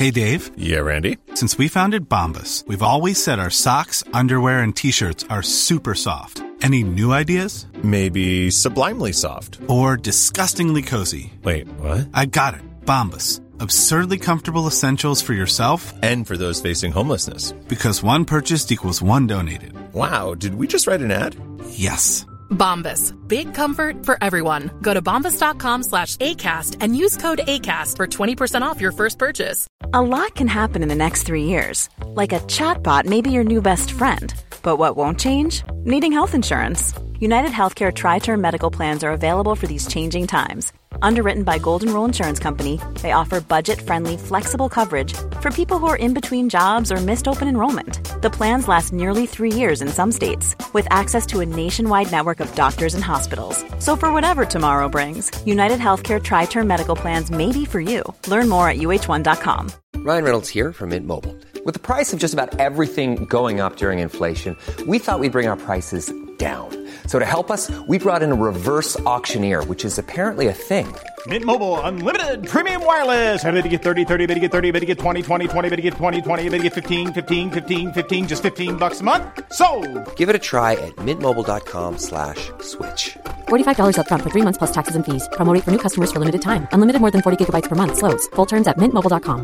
Hey, Dave. Yeah, Randy. Since we founded Bombas, we've always said our socks, underwear, and T-shirts are super soft. Any new ideas? Maybe sublimely soft. Or disgustingly cozy. Wait, what? I got it. Bombas. Absurdly comfortable essentials for yourself and for those facing homelessness. Because one purchased equals one donated. Wow, did we just write an ad? Yes. Bombas. Big comfort for everyone. Go to bombas.com/ACAST and use code ACAST for 20% off your first purchase. A lot can happen in the next 3 years. Like a chatbot may be your new best friend. But what won't change? Needing health insurance. United Healthcare Tri-Term Medical Plans are available for these changing times. Underwritten by Golden Rule Insurance Company, they offer budget-friendly, flexible coverage for people who are in between jobs or missed open enrollment. The plans last nearly 3 years in some states, with access to a nationwide network of doctors and hospitals. So for whatever tomorrow brings, United Healthcare Tri-Term Medical Plans may be for you. Learn more at uh1.com. Ryan Reynolds here from Mint Mobile. With the price of just about everything going up during inflation, we thought we'd bring our prices down. So to help us, we brought in a reverse auctioneer, which is apparently a thing. Mint Mobile Unlimited Premium Wireless. How to get 30, 30, bit to get 30, bit to get 20, 20, 20, bit to get 20, 20, bit to get 15, 15, 15, 15, just $15 a month? Sold! Give it a try at mintmobile.com/switch. $45 up front for 3 months plus taxes and fees. Promo rate for new customers for limited time. Unlimited more than 40 gigabytes per month. Slows full terms at mintmobile.com.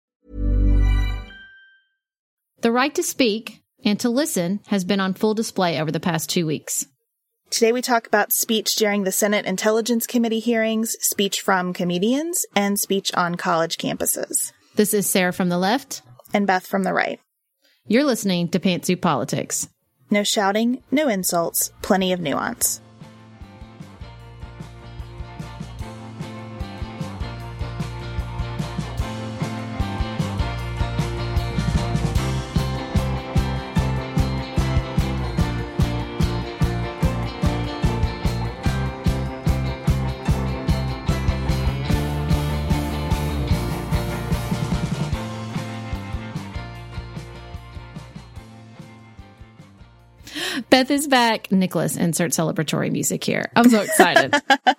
The right to speak and to listen has been on full display over the past 2 weeks. Today we talk about speech during the Senate Intelligence Committee hearings, speech from comedians, and speech on college campuses. This is Sarah from the left. And Beth from the right. You're listening to Pantsuit Politics. No shouting, no insults, plenty of nuance. Beth is back. Nicholas, insert celebratory music here. I'm so excited.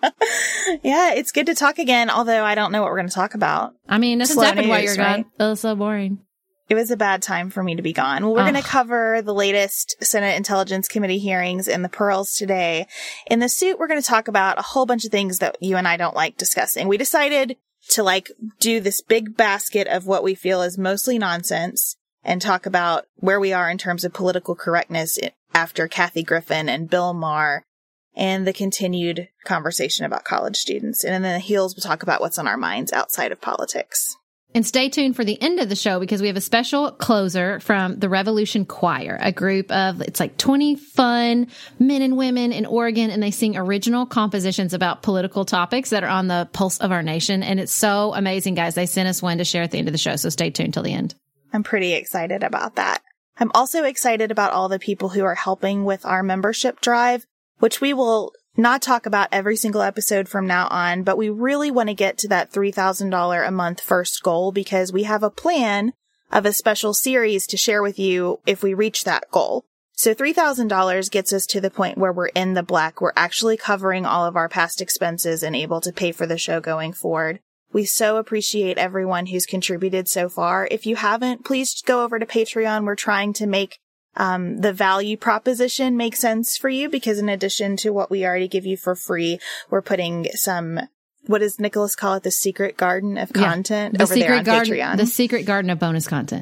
Yeah, it's good to talk again, although I don't know what we're going to talk about. I mean, this has happened while you're gone. Oh, so boring. It was a bad time for me to be gone. Well, we're going to cover the latest Senate Intelligence Committee hearings and the pearls today. In the suit, we're going to talk about a whole bunch of things that you and I don't like discussing. We decided to do this big basket of what we feel is mostly nonsense and talk about where we are in terms of political correctness after Kathy Griffin and Bill Maher and the continued conversation about college students. And in the heels, we'll talk about what's on our minds outside of politics. And stay tuned for the end of the show because we have a special closer from the Revolution Choir, a group of, 20 fun men and women in Oregon, and they sing original compositions about political topics that are on the pulse of our nation. And it's so amazing, guys. They sent us one to share at the end of the show, so stay tuned till the end. I'm pretty excited about that. I'm also excited about all the people who are helping with our membership drive, which we will not talk about every single episode from now on, but we really want to get to that $3,000 a month first goal because we have a plan of a special series to share with you if we reach that goal. So $3,000 gets us to the point where we're in the black. We're actually covering all of our past expenses and able to pay for the show going forward. We so appreciate everyone who's contributed so far. If you haven't, please go over to Patreon. We're trying to make the value proposition make sense for you because in addition to what we already give you for free, we're putting some, what does Nicholas call it? The secret garden of content over there on Patreon. The secret garden of bonus content.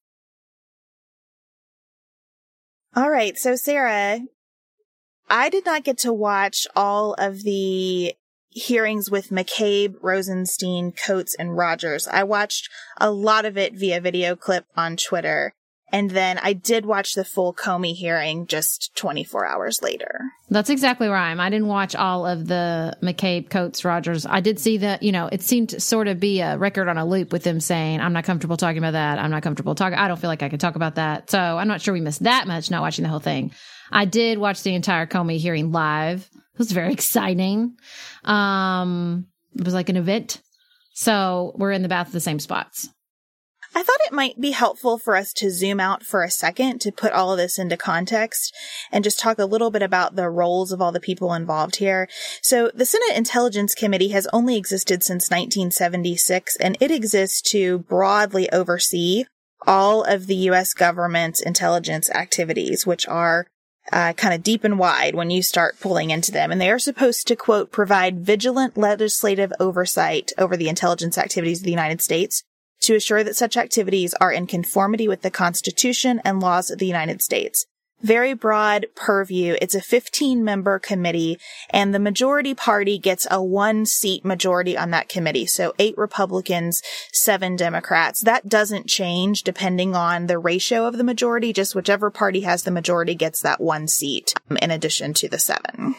All right. So Sarah, I did not get to watch all of the hearings with McCabe, Rosenstein, Coates, and Rogers. I watched a lot of it via video clip on Twitter. And then I did watch the full Comey hearing just 24 hours later. That's exactly where I am. I didn't watch all of the McCabe, Coates, Rogers. I did see that, it seemed to sort of be a record on a loop with them saying, I'm not comfortable talking about that. I'm not comfortable talking. I don't feel like I can talk about that. So I'm not sure we missed that much not watching the whole thing. I did watch the entire Comey hearing live. It was very exciting. It was like an event. So we're in the the same spots. I thought it might be helpful for us to zoom out for a second to put all of this into context and just talk a little bit about the roles of all the people involved here. So the Senate Intelligence Committee has only existed since 1976, and it exists to broadly oversee all of the U.S. government's intelligence activities, which are kind of deep and wide when you start pulling into them. And they are supposed to, quote, provide vigilant legislative oversight over the intelligence activities of the United States to assure that such activities are in conformity with the Constitution and laws of the United States. Very broad purview. It's a 15-member committee, and the majority party gets a 1-seat majority on that committee. So 8 Republicans, 7 Democrats. That doesn't change depending on the ratio of the majority. Just whichever party has the majority gets that 1 seat in addition to the 7.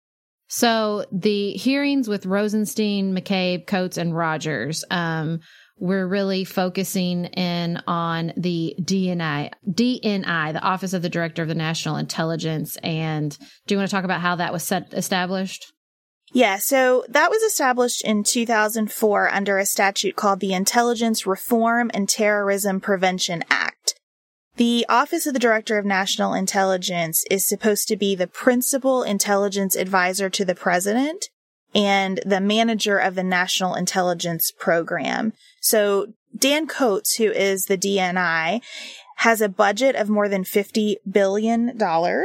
So the hearings with Rosenstein, McCabe, Coates, and Rogers, we're really focusing in on the DNI, the Office of the Director of the National Intelligence. And do you want to talk about how that was established? Yeah, so that was established in 2004 under a statute called the Intelligence Reform and Terrorism Prevention Act. The Office of the Director of National Intelligence is supposed to be the principal intelligence advisor to the president and the manager of the National Intelligence Program. So Dan Coates, who is the DNI, has a budget of more than $50 billion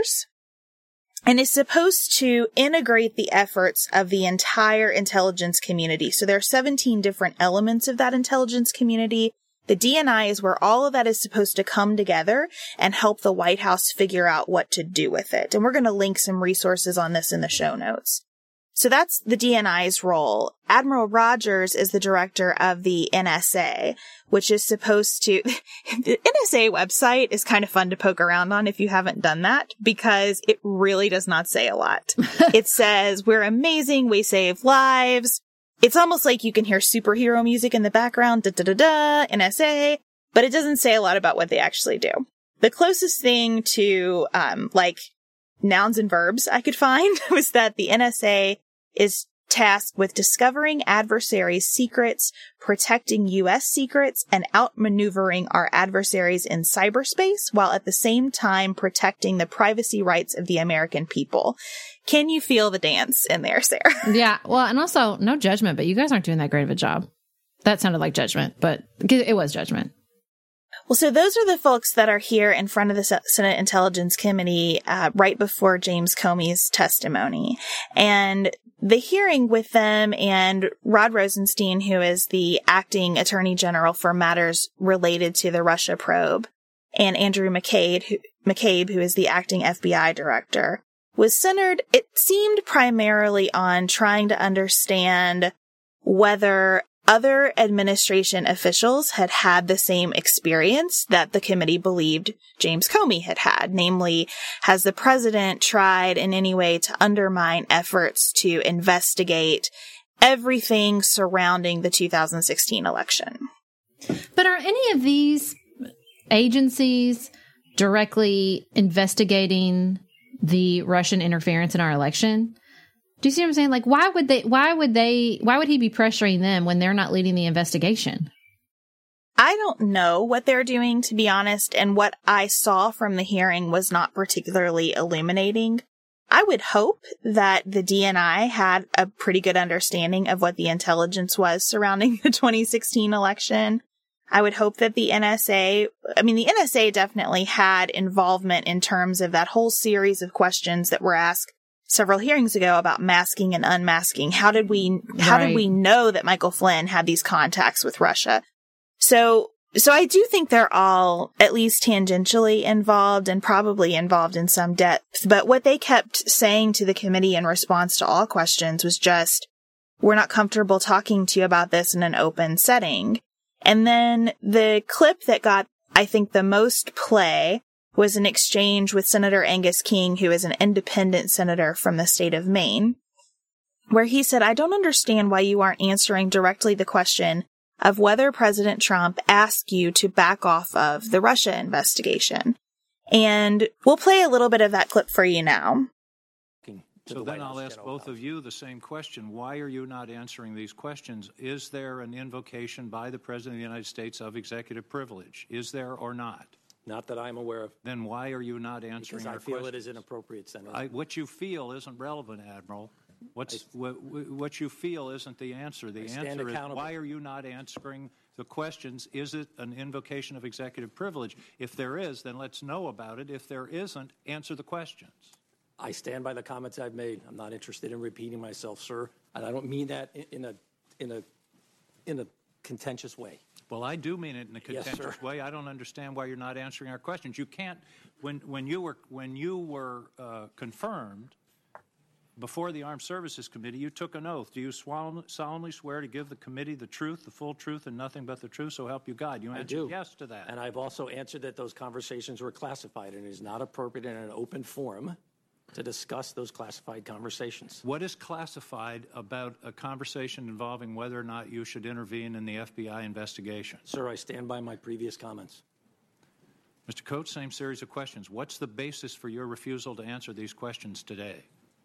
and is supposed to integrate the efforts of the entire intelligence community. So there are 17 different elements of that intelligence community. The DNI is where all of that is supposed to come together and help the White House figure out what to do with it. And we're going to link some resources on this in the show notes. So that's the DNI's role. Admiral Rogers is the director of the NSA, which is supposed to... The NSA website is kind of fun to poke around on if you haven't done that, because it really does not say a lot. It says, we're amazing, we save lives. It's almost like you can hear superhero music in the background, da-da-da-da, NSA, but it doesn't say a lot about what they actually do. The closest thing to, nouns and verbs I could find was that the NSA is tasked with discovering adversaries' secrets, protecting U.S. secrets, and outmaneuvering our adversaries in cyberspace, while at the same time protecting the privacy rights of the American people. Can you feel the dance in there, Sarah? Yeah, well, and also, no judgment, but you guys aren't doing that great of a job. That sounded like judgment, but it was judgment. Well, so those are the folks that are here in front of the Senate Intelligence Committee right before James Comey's testimony. And the hearing with them and Rod Rosenstein, who is the acting attorney general for matters related to the Russia probe, and Andrew McCabe, who is the acting FBI director, was centered, it seemed, primarily on trying to understand whether other administration officials had had the same experience that the committee believed James Comey had had. Namely, has the president tried in any way to undermine efforts to investigate everything surrounding the 2016 election? But are any of these agencies directly investigating the Russian interference in our election? Do you see what I'm saying? Like, why would he be pressuring them when they're not leading the investigation? I don't know what they're doing, to be honest, and what I saw from the hearing was not particularly illuminating. I would hope that the DNI had a pretty good understanding of what the intelligence was surrounding the 2016 election. I would hope that the NSA definitely had involvement in terms of that whole series of questions that were asked several hearings ago about masking and unmasking. How did we know that Michael Flynn had these contacts with Russia? So I do think they're all at least tangentially involved and probably involved in some depth. But what they kept saying to the committee in response to all questions was just, we're not comfortable talking to you about this in an open setting. And then the clip that got, I think, the most play was an exchange with Senator Angus King, who is an independent senator from the state of Maine, where he said, I don't understand why you aren't answering directly the question of whether President Trump asked you to back off of the Russia investigation. And we'll play a little bit of that clip for you now. to the White House. So then I'll ask both of you the same question. Why are you not answering these questions? Is there an invocation by the President of the United States of executive privilege? Is there or not? Not that I'm aware of. Then why are you not answering our questions? Because I feel it is inappropriate, Senator. What you feel isn't relevant, Admiral. What you feel isn't the answer. The answer is, why are you not answering the questions? Is it an invocation of executive privilege? If there is, then let's know about it. If there isn't, answer the questions. I stand by the comments I've made. I'm not interested in repeating myself, sir. And I don't mean that in a contentious way. Well, I do mean it in a contentious way. I don't understand why you're not answering our questions. You can't. When you were confirmed before the Armed Services Committee, you took an oath. Do you solemnly swear to give the committee the truth, the full truth, and nothing but the truth, so help you God? You answered yes to that. And I've also answered that those conversations were classified, and it is not appropriate in an open forum to discuss those classified conversations. What is classified about a conversation involving whether or not you should intervene in the FBI investigation? Sir, I stand by my previous comments. Mr. Coates, same series of questions. What's the basis for your refusal to answer these questions today?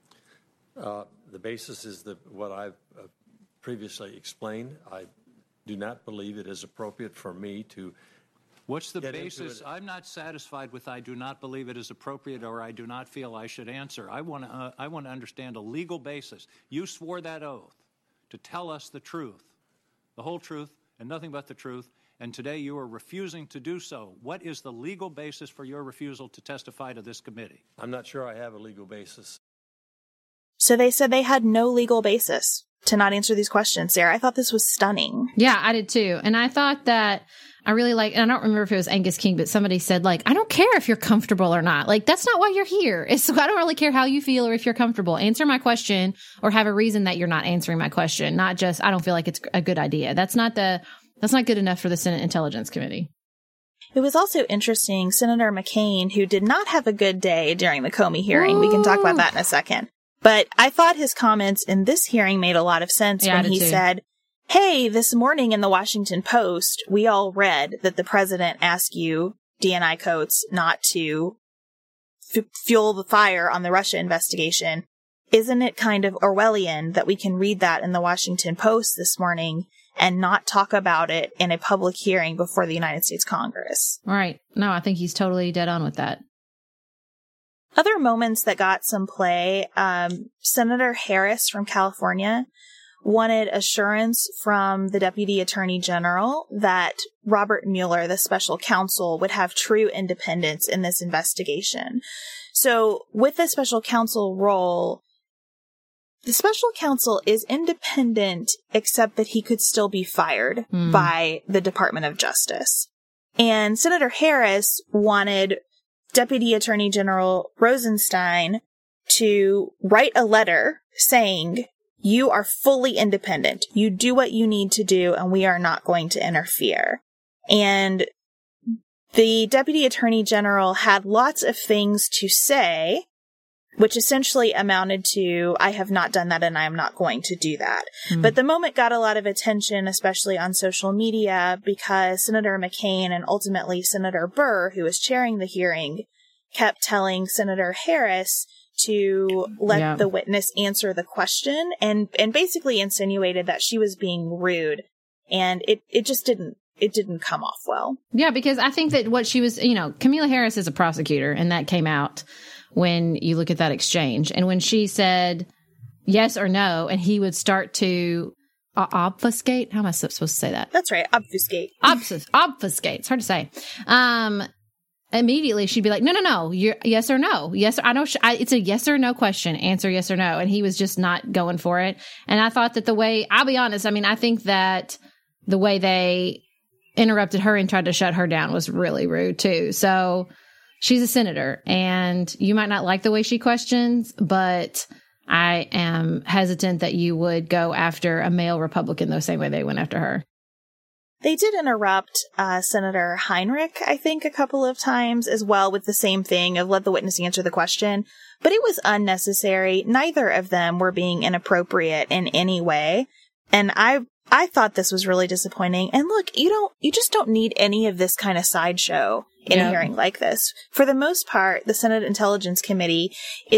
The basis is what I've previously explained. I do not believe it is appropriate for me to. What's the basis? I'm not satisfied with I do not believe it is appropriate or I do not feel I should answer. I want to understand a legal basis. You swore that oath to tell us the truth, the whole truth, and nothing but the truth, and today you are refusing to do so. What is the legal basis for your refusal to testify to this committee? I'm not sure I have a legal basis. So they said they had no legal basis to not answer these questions, Sarah. I thought this was stunning. Yeah, I did too. And I thought that I really and I don't remember if it was Angus King, but somebody said, I don't care if you're comfortable or not. That's not why you're here. So I don't really care how you feel or if you're comfortable. Answer my question or have a reason that you're not answering my question, not just, I don't feel like it's a good idea. That's not good enough for the Senate Intelligence Committee. It was also interesting, Senator McCain, who did not have a good day during the Comey hearing. We can talk about that in a second. But I thought his comments in this hearing made a lot of sense when he said, hey, this morning in the Washington Post, we all read that the president asked you, DNI Coates, not to fuel the fire on the Russia investigation. Isn't it kind of Orwellian that we can read that in the Washington Post this morning and not talk about it in a public hearing before the United States Congress? Right. No, I think he's totally dead on with that. Other moments that got some play, Senator Harris from California wanted assurance from the Deputy Attorney General that Robert Mueller, the special counsel, would have true independence in this investigation. So with the special counsel role, the special counsel is independent, except that he could still be fired by the Department of Justice. And Senator Harris wanted Deputy Attorney General Rosenstein to write a letter saying, you are fully independent. You do what you need to do, and we are not going to interfere. And the Deputy Attorney General had lots of things to say, which essentially amounted to, I have not done that and I am not going to do that. But the moment got a lot of attention, especially on social media, because Senator McCain and ultimately Senator Burr, who was chairing the hearing, kept telling Senator Harris to let the witness answer the question and basically insinuated that she was being rude. And it just didn't come off well. Yeah, because I think that what she was, Kamala Harris is a prosecutor, and that came out when you look at that exchange. And when she said yes or no, and he would start to obfuscate. How am I supposed to say that? That's right. Obfuscate. Obfuscate. It's hard to say. Immediately she'd be like, no, you're yes or no. Yes. I know it's a yes or no question. Answer yes or no. And he was just not going for it. And I thought that I'll be honest. I think that the way they interrupted her and tried to shut her down was really rude too. So she's a senator, and you might not like the way she questions, but I am hesitant that you would go after a male Republican the same way they went after her. They did interrupt Senator Heinrich, I think, a couple of times as well with the same thing of let the witness answer the question. But it was unnecessary. Neither of them were being inappropriate in any way. And I thought this was really disappointing. And look, you just don't need any of this kind of sideshow in a hearing like this. For the most part, the Senate Intelligence Committee is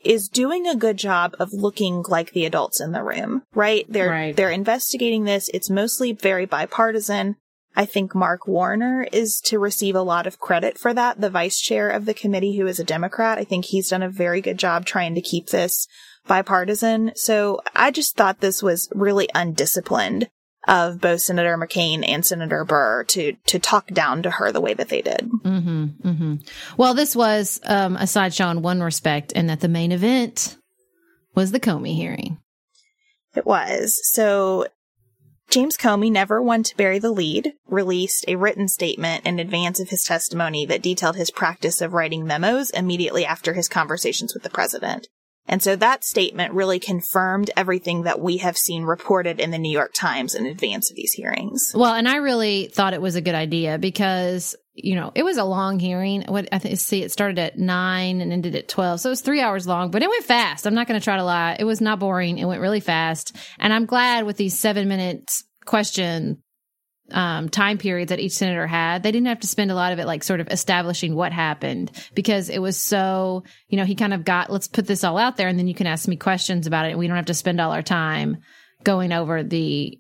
is doing a good job of looking like the adults in the room, right? They're investigating this. It's mostly very bipartisan. I think Mark Warner is to receive a lot of credit for that, the vice chair of the committee, who is a Democrat. I think he's done a very good job trying to keep this bipartisan. So I just thought this was really undisciplined of both Senator McCain and Senator Burr to talk down to her the way that they did. Well, this was a sideshow in one respect, in that the main event was the Comey hearing. It was. So James Comey, never one to bury the lead, released a written statement in advance of his testimony that detailed his practice of writing memos immediately after his conversations with the president. And so that statement really confirmed everything that we have seen reported in the New York Times in advance of these hearings. Well, and I really thought it was a good idea because, it was a long hearing. It started at 9 and ended at 12. So it was 3 hours long, but it went fast. I'm not going to try to lie. It was not boring. It went really fast. And I'm glad with these 7 minutes question time periods that each senator had, they didn't have to spend a lot of it sort of establishing what happened, because it was so, he kind of got, let's put this all out there and then you can ask me questions about it. And we don't have to spend all our time going over the,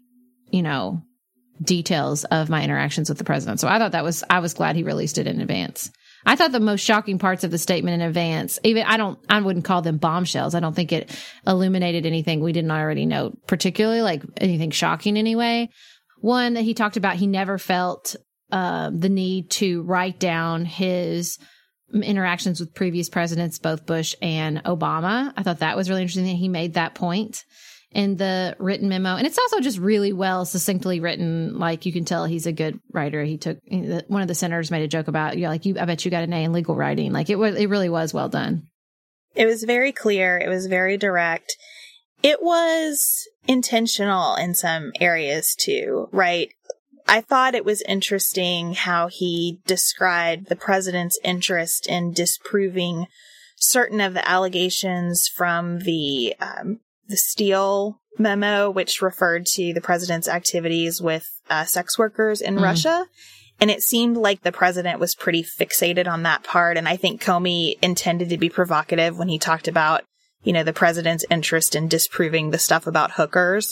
details of my interactions with the president. So I thought I was glad he released it in advance. I thought the most shocking parts of the statement in advance, I wouldn't call them bombshells. I don't think it illuminated anything we didn't already know, particularly anything shocking anyway. One, that he talked about, he never felt the need to write down his interactions with previous presidents, both Bush and Obama. I thought that was really interesting that he made that point in the written memo. And it's also just really well, succinctly written. You can tell he's a good writer. One of the senators made a joke about, I bet you got an A in legal writing. It really was well done. It was very clear. It was very direct. It was intentional in some areas too, right? I thought it was interesting how he described the president's interest in disproving certain of the allegations from the Steele memo, which referred to the president's activities with sex workers in Russia. And it seemed like the president was pretty fixated on that part. And I think Comey intended to be provocative when he talked about, the president's interest in disproving the stuff about hookers.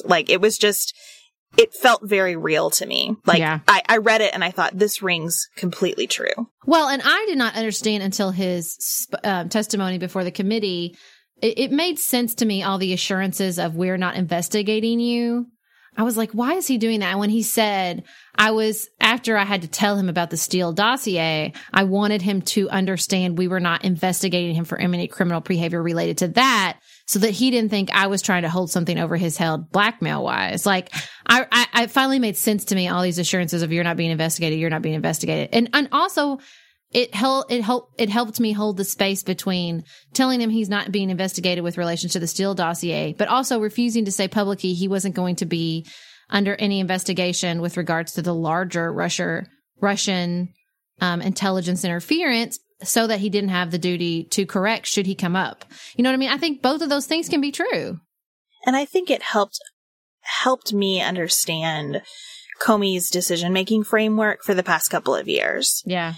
It felt very real to me. I read it and I thought, this rings completely true. Well, and I did not understand until his testimony before the committee. It made sense to me, all the assurances of we're not investigating you. I was like, why is he doing that? And when he said, after I had to tell him about the Steele dossier, I wanted him to understand we were not investigating him for any criminal behavior related to that, so that he didn't think I was trying to hold something over his head blackmail wise. I finally made sense to me, all these assurances of you're not being investigated, you're not being investigated. And also, it helped me hold the space between telling him he's not being investigated with relation to the Steele dossier, but also refusing to say publicly he wasn't going to be under any investigation with regards to the larger Russian intelligence interference, so that he didn't have the duty to correct should he come up. You know what I mean? I think both of those things can be true. And I think it helped me understand Comey's decision-making framework for the past couple of years. Yeah.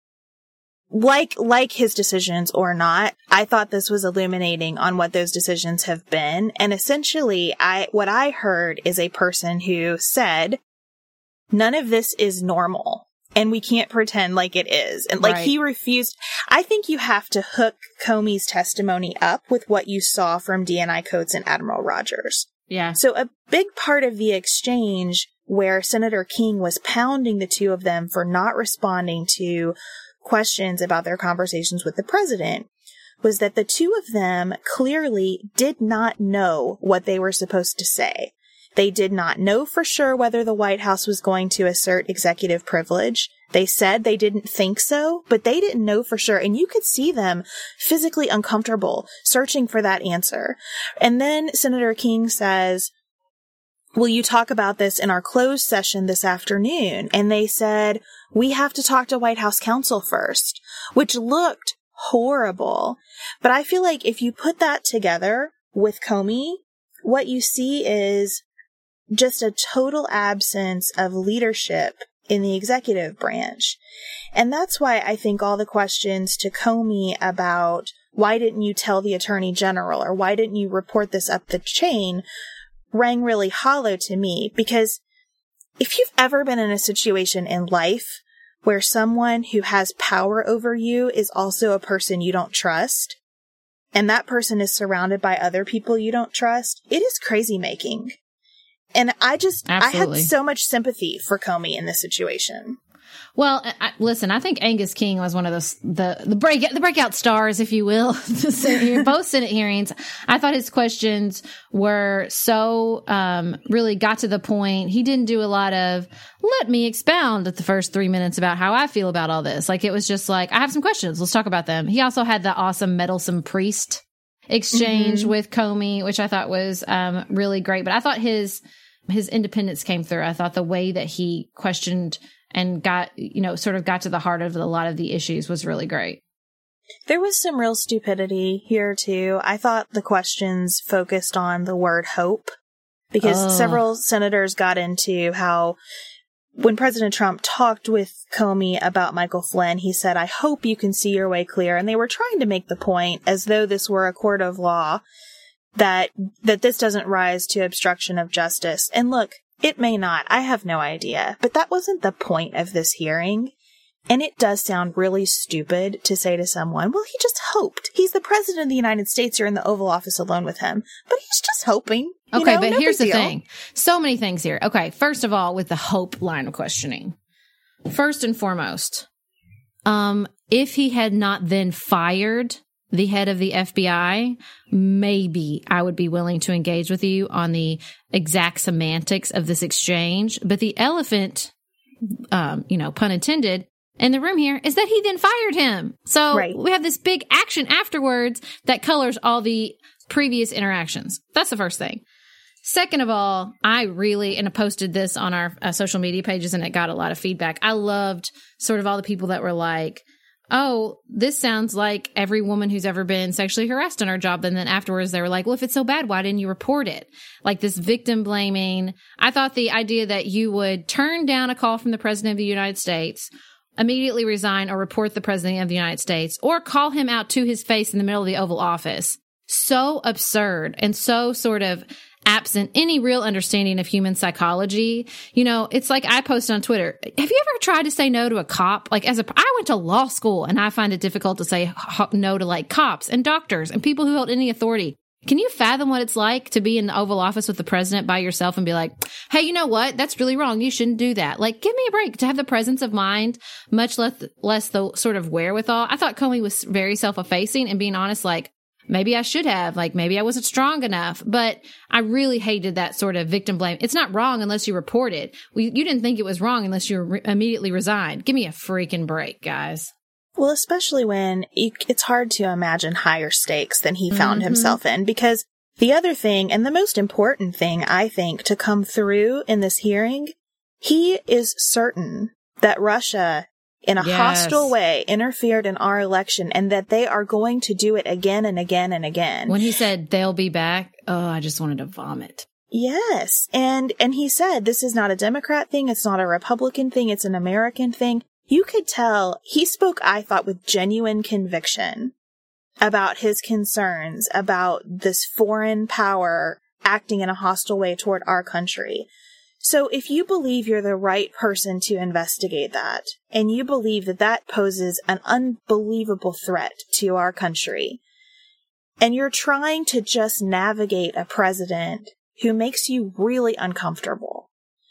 Like his decisions or not, I thought this was illuminating on what those decisions have been. And essentially, what I heard is a person who said, none of this is normal, and we can't pretend like it is. And he refused. I think you have to hook Comey's testimony up with what you saw from DNI Coates and Admiral Rogers. Yeah. So a big part of the exchange where Senator King was pounding the two of them for not responding to questions about their conversations with the president was that the two of them clearly did not know what they were supposed to say. They did not know for sure whether the White House was going to assert executive privilege. They said they didn't think so, but they didn't know for sure. And you could see them physically uncomfortable searching for that answer. And then Senator King says, will you talk about this in our closed session this afternoon? And they said, we have to talk to White House counsel first, which looked horrible. But I feel like if you put that together with Comey, what you see is just a total absence of leadership in the executive branch. And that's why I think all the questions to Comey about why didn't you tell the attorney general, or why didn't you report this up the chain, rang really hollow to me. Because if you've ever been in a situation in life where someone who has power over you is also a person you don't trust, and that person is surrounded by other people you don't trust, it is crazy making. And I had so much sympathy for Comey in this situation. Well, listen, I think Angus King was one of those, the breakout stars, if you will, both Senate hearings. I thought his questions were so, really got to the point. He didn't do a lot of, let me expound at the first 3 minutes about how I feel about all this. Like, it was just like, I have some questions. Let's talk about them. He also had the awesome meddlesome priest exchange with Comey, which I thought was, really great. But I thought his independence came through. I thought the way that he questioned and got to the heart of a lot of the issues was really great. There was some real stupidity here, too. I thought the questions focused on the word hope, because several senators got into how when President Trump talked with Comey about Michael Flynn, he said, I hope you can see your way clear. And they were trying to make the point, as though this were a court of law, that this doesn't rise to obstruction of justice. And look, it may not. I have no idea. But that wasn't the point of this hearing. And it does sound really stupid to say to someone, well, he just hoped. He's the president of the United States. You're in the Oval Office alone with him. But he's just hoping. Okay, but here's the thing. So many things here. Okay, first of all, with the hope line of questioning. First and foremost, if he had not then fired the head of the FBI, maybe I would be willing to engage with you on the exact semantics of this exchange. But the elephant, pun intended, in the room here is that he then fired him. So we have this big action afterwards that colors all the previous interactions. That's the first thing. Second of all, I posted this on our social media pages, and it got a lot of feedback. I loved sort of all the people that were like, oh, this sounds like every woman who's ever been sexually harassed in her job. And then afterwards they were like, well, if it's so bad, why didn't you report it? Like this victim blaming. I thought the idea that you would turn down a call from the president of the United States, immediately resign or report the president of the United States, or call him out to his face in the middle of the Oval Office. So absurd and so sort of absent any real understanding of human psychology. It's like I posted on Twitter. Have you ever tried to say no to a cop? Like I went to law school, and I find it difficult to say no to like cops and doctors and people who hold any authority. Can you fathom what it's like to be in the Oval Office with the president by yourself and be like, hey, you know what? That's really wrong. You shouldn't do that. Like, give me a break. To have the presence of mind, much less the sort of wherewithal. I thought Comey was very self-effacing and being honest, like, maybe I should have, like, maybe I wasn't strong enough, but I really hated that sort of victim blame. It's not wrong unless you report it. You didn't think it was wrong unless you immediately resigned. Give me a freaking break, guys. Well, especially when it's hard to imagine higher stakes than he found himself in, because the other thing, and the most important thing, I think, to come through in this hearing, he is certain that Russia in a hostile way interfered in our election, and that they are going to do it again and again and again. When he said they'll be back, I just wanted to vomit. Yes. And he said, this is not a Democrat thing. It's not a Republican thing. It's an American thing. You could tell he spoke, I thought, with genuine conviction about his concerns about this foreign power acting in a hostile way toward our country. So if you believe you're the right person to investigate that, and you believe that that poses an unbelievable threat to our country, and you're trying to just navigate a president who makes you really uncomfortable,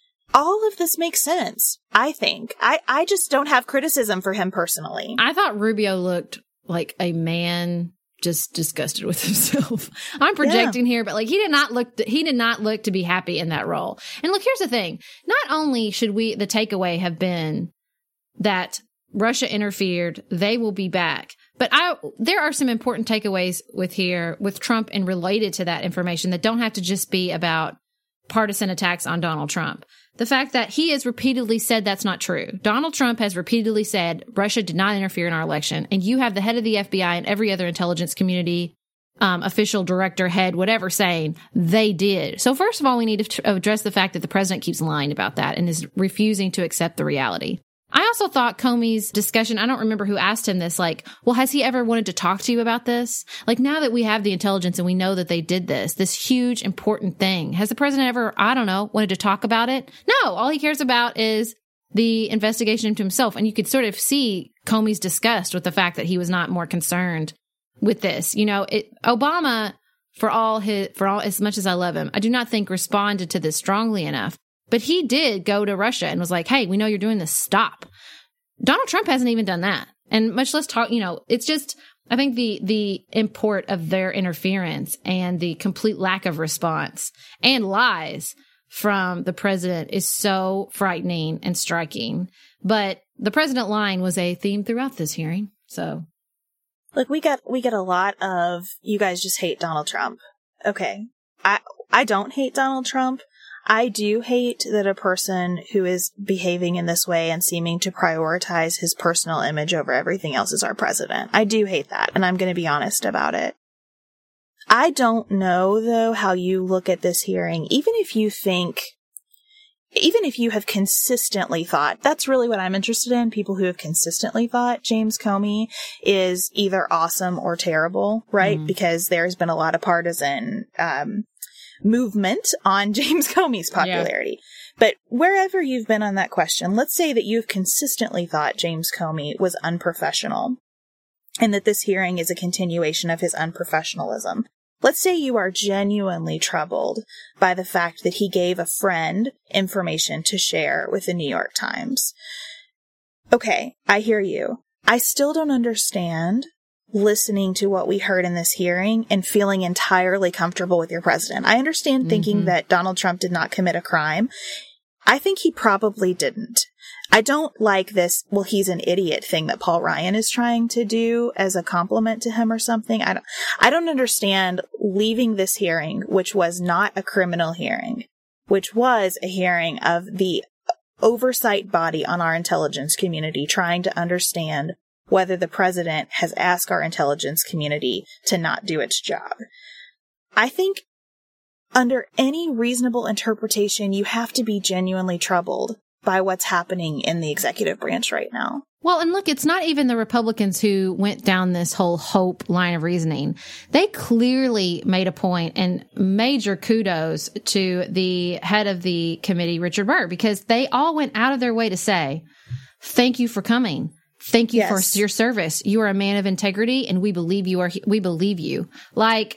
all of this makes sense, I think. I just don't have criticism for him personally. I thought Rubio looked like a man just disgusted with himself. I'm projecting here, but like he did not look to be happy in that role. And look, here's the thing. Not only should the takeaway have been that Russia interfered, they will be back. But there are some important takeaways with Trump and related to that information that don't have to just be about partisan attacks on Donald Trump. The fact that he has repeatedly said that's not true. Donald Trump has repeatedly said Russia did not interfere in our election. And you have the head of the FBI and every other intelligence community official, director, head, whatever, saying they did. So first of all, we need to address the fact that the president keeps lying about that and is refusing to accept the reality. I also thought Comey's discussion, I don't remember who asked him this, like, well, has he ever wanted to talk to you about this? Like, now that we have the intelligence and we know that they did this huge, important thing, has the president ever, I don't know, wanted to talk about it? No, all he cares about is the investigation into himself. And you could sort of see Comey's disgust with the fact that he was not more concerned with this. You know, Obama, for all as much as I love him, I do not think responded to this strongly enough. But he did go to Russia and was like, hey, we know you're doing this. Stop. Donald Trump hasn't even done that. And much less talk, you know, it's just, I think the import of their interference and the complete lack of response and lies from the president is so frightening and striking. But the president line was a theme throughout this hearing. So, look, we get a lot of, you guys just hate Donald Trump. Okay. I don't hate Donald Trump. I do hate that a person who is behaving in this way and seeming to prioritize his personal image over everything else is our president. I do hate that, and I'm going to be honest about it. I don't know, though, how you look at this hearing, even if you have consistently thought, that's really what I'm interested in, people who have consistently thought James Comey is either awesome or terrible, right? Mm-hmm. Because there's been a lot of partisan movement on James Comey's popularity. Yeah. But wherever you've been on that question, let's say that you've consistently thought James Comey was unprofessional and that this hearing is a continuation of his unprofessionalism. Let's say you are genuinely troubled by the fact that he gave a friend information to share with the New York Times. Okay, I hear you. I still don't understand listening to what we heard in this hearing and feeling entirely comfortable with your president. I understand thinking that Donald Trump did not commit a crime. I think he probably didn't. I don't like this, well, he's an idiot thing that Paul Ryan is trying to do as a compliment to him or something. I don't understand leaving this hearing, which was not a criminal hearing, which was a hearing of the oversight body on our intelligence community trying to understand whether the president has asked our intelligence community to not do its job. I think under any reasonable interpretation, you have to be genuinely troubled by what's happening in the executive branch right now. Well, and look, it's not even the Republicans who went down this whole hope line of reasoning. They clearly made a point, and major kudos to the head of the committee, Richard Burr, because they all went out of their way to say, thank you for coming. Thank you for your service. You are a man of integrity, and we believe you. Like,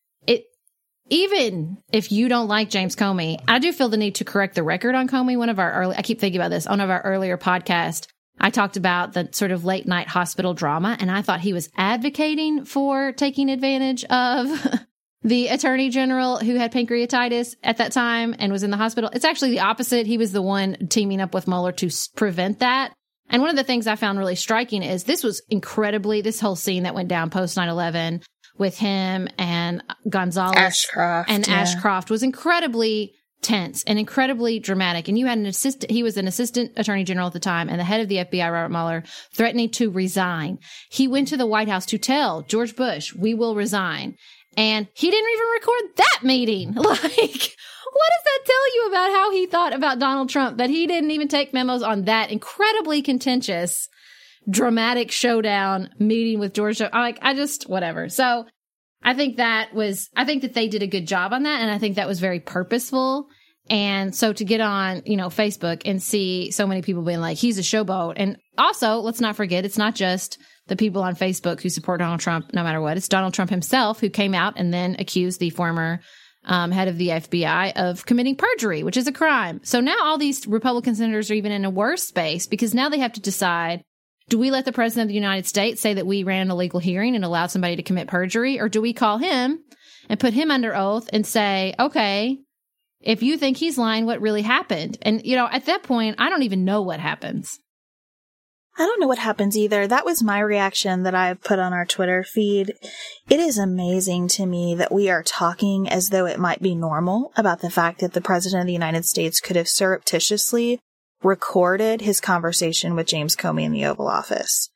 even if you don't like James Comey, I do feel the need to correct the record on Comey. I keep thinking about this. On one of our earlier podcasts, I talked about the sort of late night hospital drama, and I thought he was advocating for taking advantage of the attorney general who had pancreatitis at that time and was in the hospital. It's actually the opposite. He was the one teaming up with Mueller to prevent that. And one of the things I found really striking is this whole scene that went down post 9/11 with him and Gonzalez Ashcroft was incredibly tense and incredibly dramatic. And you had he was an assistant attorney general at the time, and the head of the FBI, Robert Mueller, threatening to resign. He went to the White House to tell George Bush, we will resign. And he didn't even record that meeting. What does that tell you about how he thought about Donald Trump, that he didn't even take memos on that incredibly contentious, dramatic showdown meeting with George? Whatever. So I think that they did a good job on that. And I think that was very purposeful. And so to get on, Facebook and see so many people being like, he's a showboat. And also, let's not forget, it's not just the people on Facebook who support Donald Trump no matter what. It's Donald Trump himself who came out and then accused the former head of the FBI of committing perjury, which is a crime. So now all these Republican senators are even in a worse space because now they have to decide, do we let the president of the United States say that we ran an illegal hearing and allowed somebody to commit perjury? Or do we call him and put him under oath and say, okay, if you think he's lying, what really happened? And, at that point, I don't even know what happens. I don't know what happens either. That was my reaction that I've put on our Twitter feed. It is amazing to me that we are talking as though it might be normal about the fact that the president of the United States could have surreptitiously recorded his conversation with James Comey in the Oval Office.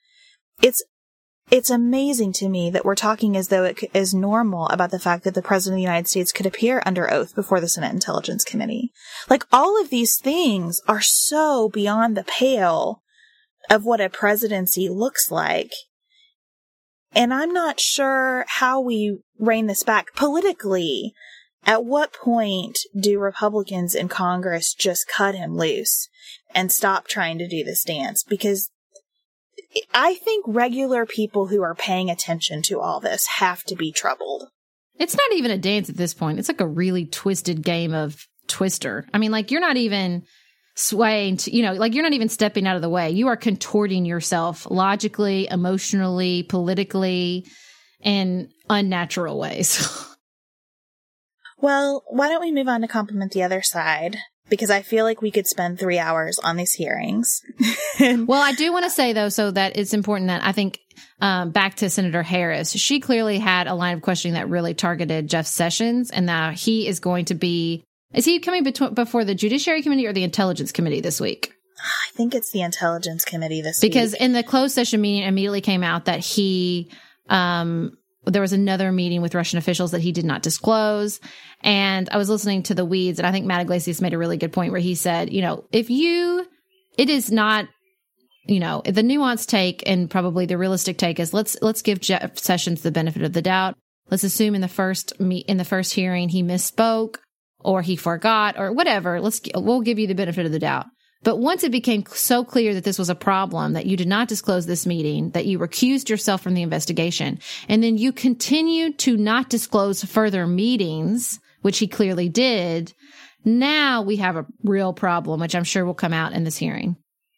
It's amazing to me that we're talking as though it is normal about the fact that the president of the United States could appear under oath before the Senate Intelligence Committee. Like, all of these things are so beyond the pale of what a presidency looks like. And I'm not sure how we rein this back politically. At what point do Republicans in Congress just cut him loose and stop trying to do this dance? Because I think regular people who are paying attention to all this have to be troubled. It's not even a dance at this point. It's like a really twisted game of Twister. I mean, like, you're not even swaying to, like, you're not even stepping out of the way. You are contorting yourself logically, emotionally, politically, in unnatural ways. Well, why don't we move on to compliment the other side? Because I feel like we could spend 3 hours on these hearings. Well, I do want to say, though, so that it's important that I think back to Senator Harris, she clearly had a line of questioning that really targeted Jeff Sessions, and now he is going to be, is he coming before the Judiciary Committee or the Intelligence Committee this week? I think it's the Intelligence Committee this week. Because in the closed session meeting, immediately came out that he, there was another meeting with Russian officials that he did not disclose. And I was listening to The Weeds, and I think Matt Iglesias made a really good point where he said, it is not, the nuanced take and probably the realistic take is let's give Jeff Sessions the benefit of the doubt. Let's assume in the first hearing he misspoke or he forgot or whatever. We'll give you the benefit of the doubt. But once it became so clear that this was a problem, that you did not disclose this meeting, that you recused yourself from the investigation, and then you continued to not disclose further meetings, which he clearly did, now we have a real problem, which I'm sure will come out in this hearing.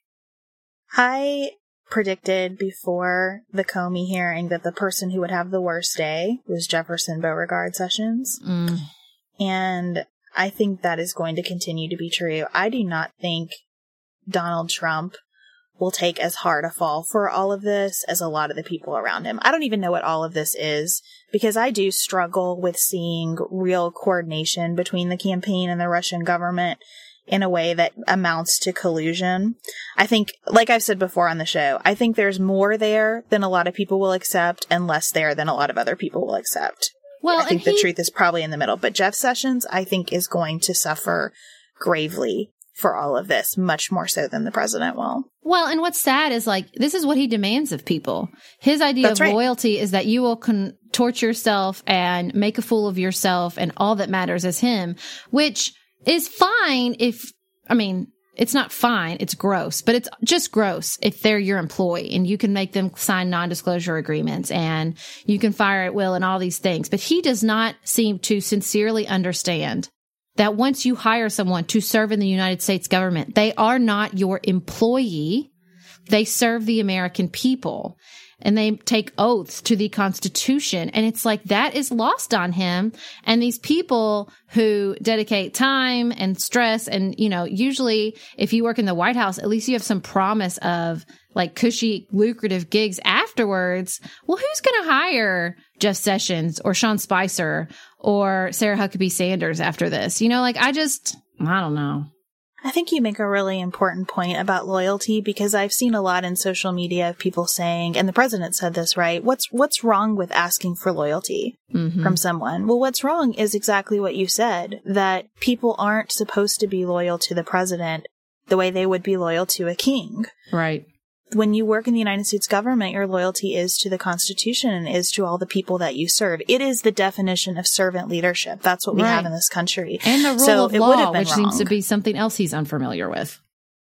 I predicted before the Comey hearing that the person who would have the worst day was Jefferson Beauregard Sessions. And I think that is going to continue to be true. I do not think Donald Trump will take as hard a fall for all of this as a lot of the people around him. I don't even know what all of this is, because I do struggle with seeing real coordination between the campaign and the Russian government in a way that amounts to collusion. I think, like I've said before on the show, I think there's more there than a lot of people will accept and less there than a lot of other people will accept. Well, I think the truth is probably in the middle. But Jeff Sessions, I think, is going to suffer gravely for all of this, much more so than the president will. Well, and what's sad is, like, this is what he demands of people. His idea of loyalty is that you will contort yourself and make a fool of yourself, and all that matters is him, which is fine it's not fine, it's gross, but it's just gross if they're your employee and you can make them sign non-disclosure agreements and you can fire at will and all these things. But he does not seem to sincerely understand that once you hire someone to serve in the United States government, they are not your employee. They serve the American people and they take oaths to the Constitution. And it's like that is lost on him. And these people who dedicate time and stress and, usually if you work in the White House, at least you have some promise of like cushy, lucrative gigs afterwards. Well, who's going to hire Jeff Sessions or Sean Spicer or Sarah Huckabee Sanders after this? I don't know. I think you make a really important point about loyalty, because I've seen a lot in social media of people saying, and the president said this, right? What's wrong with asking for loyalty from someone? Well, what's wrong is exactly what you said, that people aren't supposed to be loyal to the president the way they would be loyal to a king. Right. When you work in the United States government, your loyalty is to the Constitution and is to all the people that you serve. It is the definition of servant leadership. That's what we have in this country. And the rule of law, which seems to be something else he's unfamiliar with.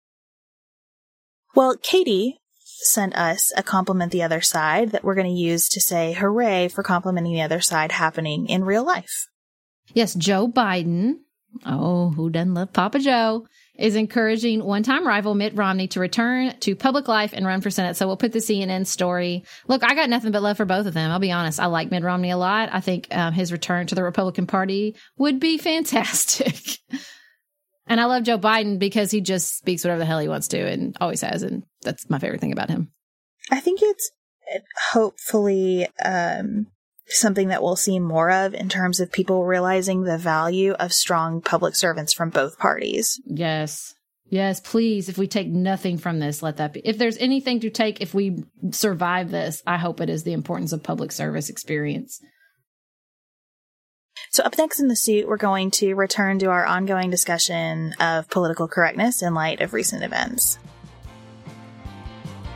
Well, Katie sent us a compliment the other side that we're going to use to say hooray for complimenting the other side happening in real life. Yes, Joe Biden. Oh, who doesn't love Papa Joe? Is encouraging one-time rival Mitt Romney to return to public life and run for Senate. So we'll put the CNN story. Look, I got nothing but love for both of them. I'll be honest. I like Mitt Romney a lot. I think his return to the Republican Party would be fantastic. And I love Joe Biden because he just speaks whatever the hell he wants to and always has. And that's my favorite thing about him. I think it's hopefully something that we'll see more of in terms of people realizing the value of strong public servants from both parties. Yes. Yes, please. If we take nothing from this, let that be. If there's anything to take, if we survive this, I hope it is the importance of public service experience. So up next in the suit, we're going to return to our ongoing discussion of political correctness in light of recent events.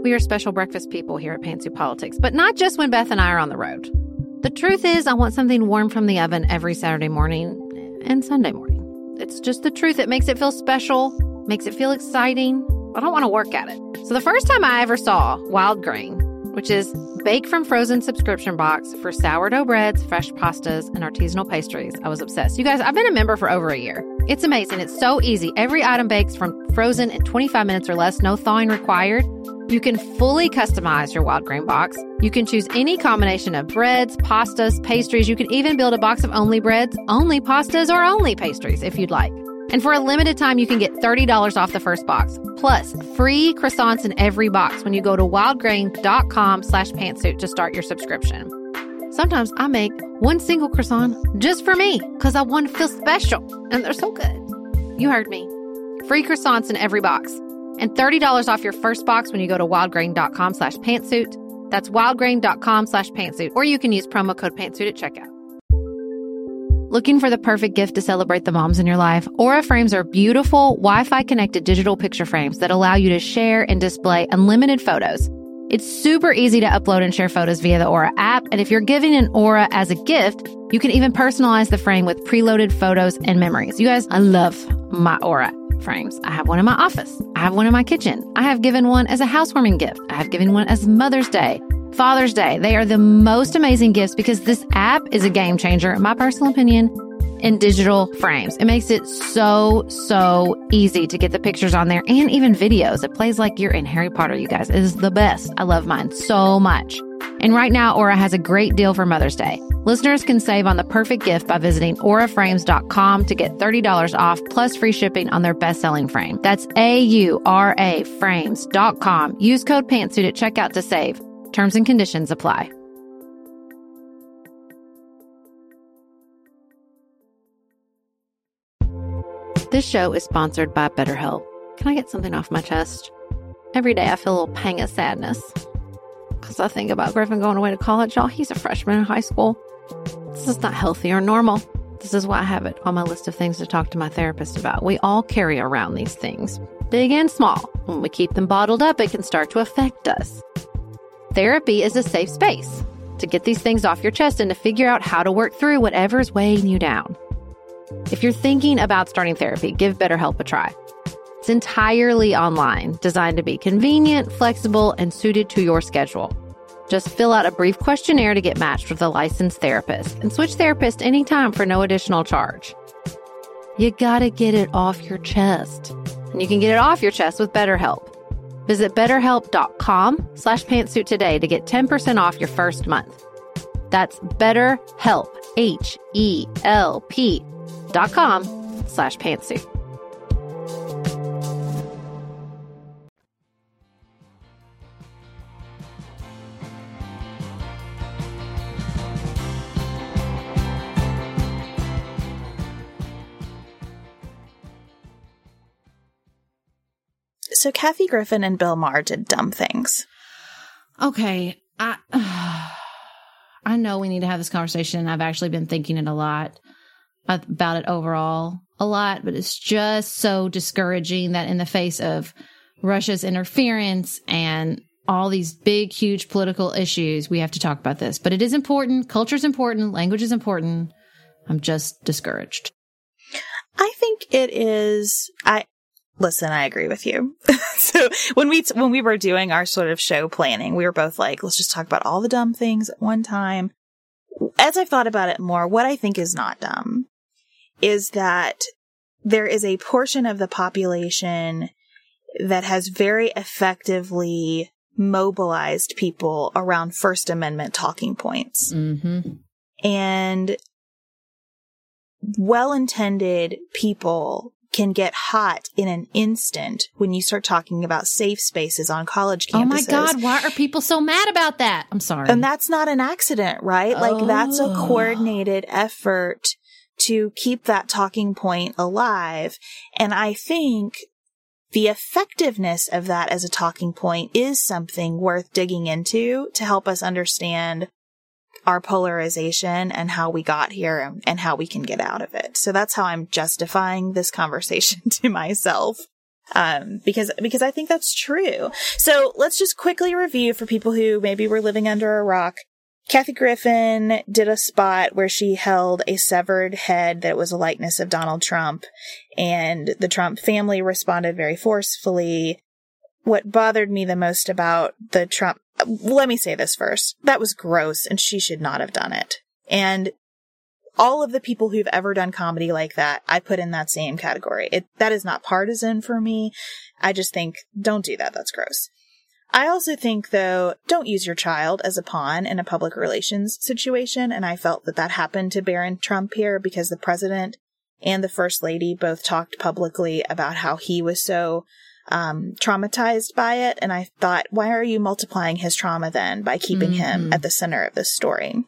We are special breakfast people here at Pantsuit Politics, but not just when Beth and I are on the road. The truth is, I want something warm from the oven every Saturday morning and Sunday morning. It's just the truth. It makes it feel special, makes it feel exciting. I don't want to work at it. So the first time I ever saw Wild Grain, which is bake from frozen subscription box for sourdough breads, fresh pastas, and artisanal pastries, I was obsessed. You guys, I've been a member for over a year. It's amazing. It's so easy. Every item bakes from frozen in 25 minutes or less, no thawing required. You can fully customize your Wild Grain box. You can choose any combination of breads, pastas, pastries. You can even build a box of only breads, only pastas, or only pastries if you'd like. And for a limited time, you can get $30 off the first box, plus free croissants in every box when you go to wildgrain.com/pantsuit to start your subscription. Sometimes I make one single croissant just for me because I want to feel special, and they're so good. You heard me. Free croissants in every box. And $30 off your first box when you go to wildgrain.com/pantsuit. That's wildgrain.com/pantsuit. Or you can use promo code pantsuit at checkout. Looking for the perfect gift to celebrate the moms in your life? Aura frames are beautiful, Wi-Fi connected digital picture frames that allow you to share and display unlimited photos. It's super easy to upload and share photos via the Aura app. And if you're giving an Aura as a gift, you can even personalize the frame with preloaded photos and memories. You guys, I love my Aura frames. I have one in my office. I have one in my kitchen. I have given one as a housewarming gift. I have given one as Mother's Day, Father's Day. They are the most amazing gifts because this app is a game changer, in my personal opinion, in digital frames. It makes it so easy to get the pictures on there and even videos. It plays like you're in Harry Potter, you guys. It is the best. I love mine so much. And right now, Aura has a great deal for Mother's Day. Listeners can save on the perfect gift by visiting auraframes.com to get $30 off plus free shipping on their best-selling frame. That's AURA frames.com. Use code pantsuit at checkout to save. Terms and conditions apply. This show is sponsored by BetterHelp. Can I get something off my chest? Every day I feel a little pang of sadness because I think about Griffin going away to college. Y'all, he's a freshman in high school. This is not healthy or normal. This is why I have it on my list of things to talk to my therapist about. We all carry around these things, big and small. When we keep them bottled up, it can start to affect us. Therapy is a safe space to get these things off your chest and to figure out how to work through whatever's weighing you down. If you're thinking about starting therapy, give BetterHelp a try. It's entirely online, designed to be convenient, flexible, and suited to your schedule. Just fill out a brief questionnaire to get matched with a licensed therapist and switch therapists anytime for no additional charge. You gotta get it off your chest. And you can get it off your chest with BetterHelp. Visit betterhelp.com/pantsuit today to get 10% off your first month. That's BetterHelp, HELP.com/pantsuit. So Kathy Griffin and Bill Maher did dumb things. Okay. I know we need to have this conversation. I've actually been thinking it a lot about it overall, a lot, but it's just so discouraging that in the face of Russia's interference and all these big, huge political issues, we have to talk about this. But it is important. Culture is important. Language is important. I'm just discouraged. I think it is. Listen, I agree with you. So when we were doing our sort of show planning, we were both like, let's just talk about all the dumb things at one time. As I've thought about it more, what I think is not dumb is that there is a portion of the population that has very effectively mobilized people around First Amendment talking points. Mm-hmm. And well-intended people can get hot in an instant when you start talking about safe spaces on college campuses. Oh my God, why are people so mad about that? I'm sorry. And that's not an accident, right? Like that's a coordinated effort to keep that talking point alive. And I think the effectiveness of that as a talking point is something worth digging into to help us understand our polarization and how we got here and how we can get out of it. So that's how I'm justifying this conversation to myself. Because I think that's true. So let's just quickly review for people who maybe were living under a rock. Kathy Griffin did a spot where she held a severed head that was a likeness of Donald Trump, and the Trump family responded very forcefully. What bothered me the most about the Trump, let me say this first, that was gross, and she should not have done it. And all of the people who've ever done comedy like that, I put in that same category. That is not partisan for me. I just think, don't do that. That's gross. I also think, though, don't use your child as a pawn in a public relations situation. And I felt that happened to Barron Trump here because the president and the first lady both talked publicly about how he was so traumatized by it. And I thought, why are you multiplying his trauma then by keeping him at the center of this story?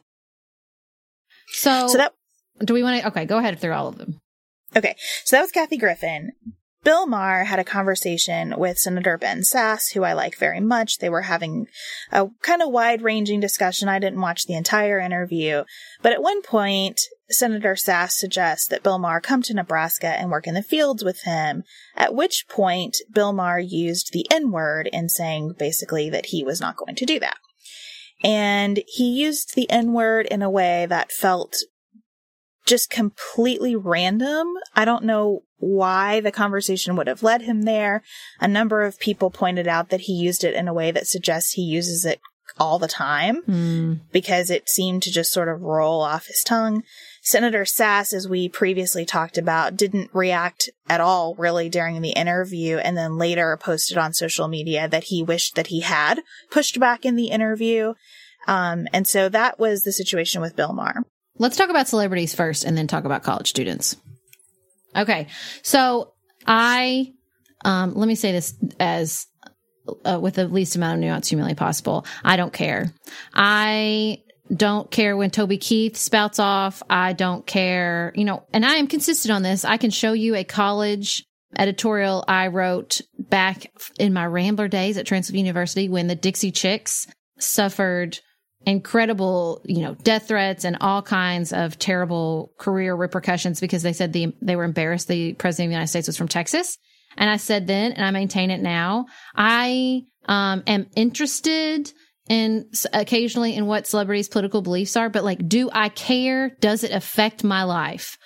So that, do we want to, okay, go ahead through all of them. Okay. So that was Kathy Griffin. Bill Maher had a conversation with Senator Ben Sasse, who I like very much. They were having a kind of wide-ranging discussion. I didn't watch the entire interview, but at one point, Senator Sasse suggests that Bill Maher come to Nebraska and work in the fields with him, at which point Bill Maher used the N-word in saying basically that he was not going to do that. And he used the N-word in a way that felt just completely random. I don't know why the conversation would have led him there. A number of people pointed out that he used it in a way that suggests he uses it all the time because it seemed to just sort of roll off his tongue. Senator Sasse, as we previously talked about, didn't react at all really during the interview, and then later posted on social media that he wished that he had pushed back in the interview. And so that was the situation with Bill Maher. Let's talk about celebrities first and then talk about college students. Okay. So let me say this as with the least amount of nuance humanly possible. I don't care. I don't care when Toby Keith spouts off. I don't care, and I am consistent on this. I can show you a college editorial I wrote back in my Rambler days at Transylvania University when the Dixie Chicks suffered incredible, death threats and all kinds of terrible career repercussions because they said they were embarrassed the president of the United States was from Texas. And I said then, and I maintain it now, I am interested in occasionally in what celebrities' political beliefs are, but do I care? Does it affect my life?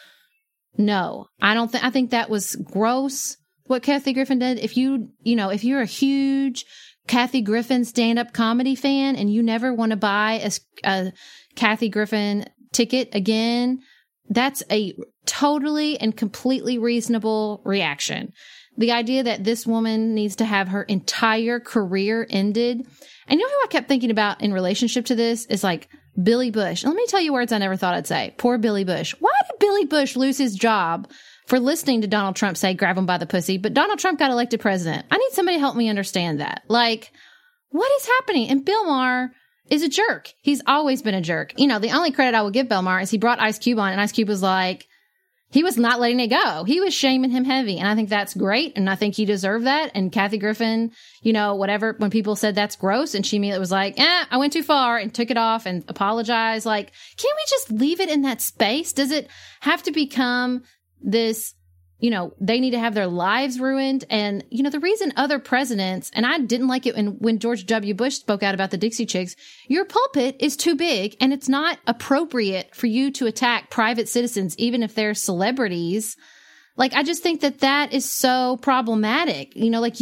No, I don't think, I think that was gross what Kathy Griffin did. If if you're a huge Kathy Griffin stand-up comedy fan and you never want to buy a Kathy Griffin ticket again, that's a totally and completely reasonable reaction. The idea that this woman needs to have her entire career ended. And who I kept thinking about in relationship to this is Billy Bush. Let me tell you words I never thought I'd say. Poor Billy Bush. Why did Billy Bush lose his job for listening to Donald Trump say, grab him by the pussy, but Donald Trump got elected president? I need somebody to help me understand that. What is happening? And Bill Maher is a jerk. He's always been a jerk. The only credit I will give Bill Maher is he brought Ice Cube on, and Ice Cube was he was not letting it go. He was shaming him heavy. And I think that's great. And I think he deserved that. And Kathy Griffin, whatever, when people said that's gross, and she immediately was I went too far and took it off and apologized. Can't we just leave it in that space? Does it have to become this, they need to have their lives ruined? And, the reason other presidents, and I didn't like it when George W. Bush spoke out about the Dixie Chicks, your pulpit is too big and it's not appropriate for you to attack private citizens, even if they're celebrities. I just think that is so problematic.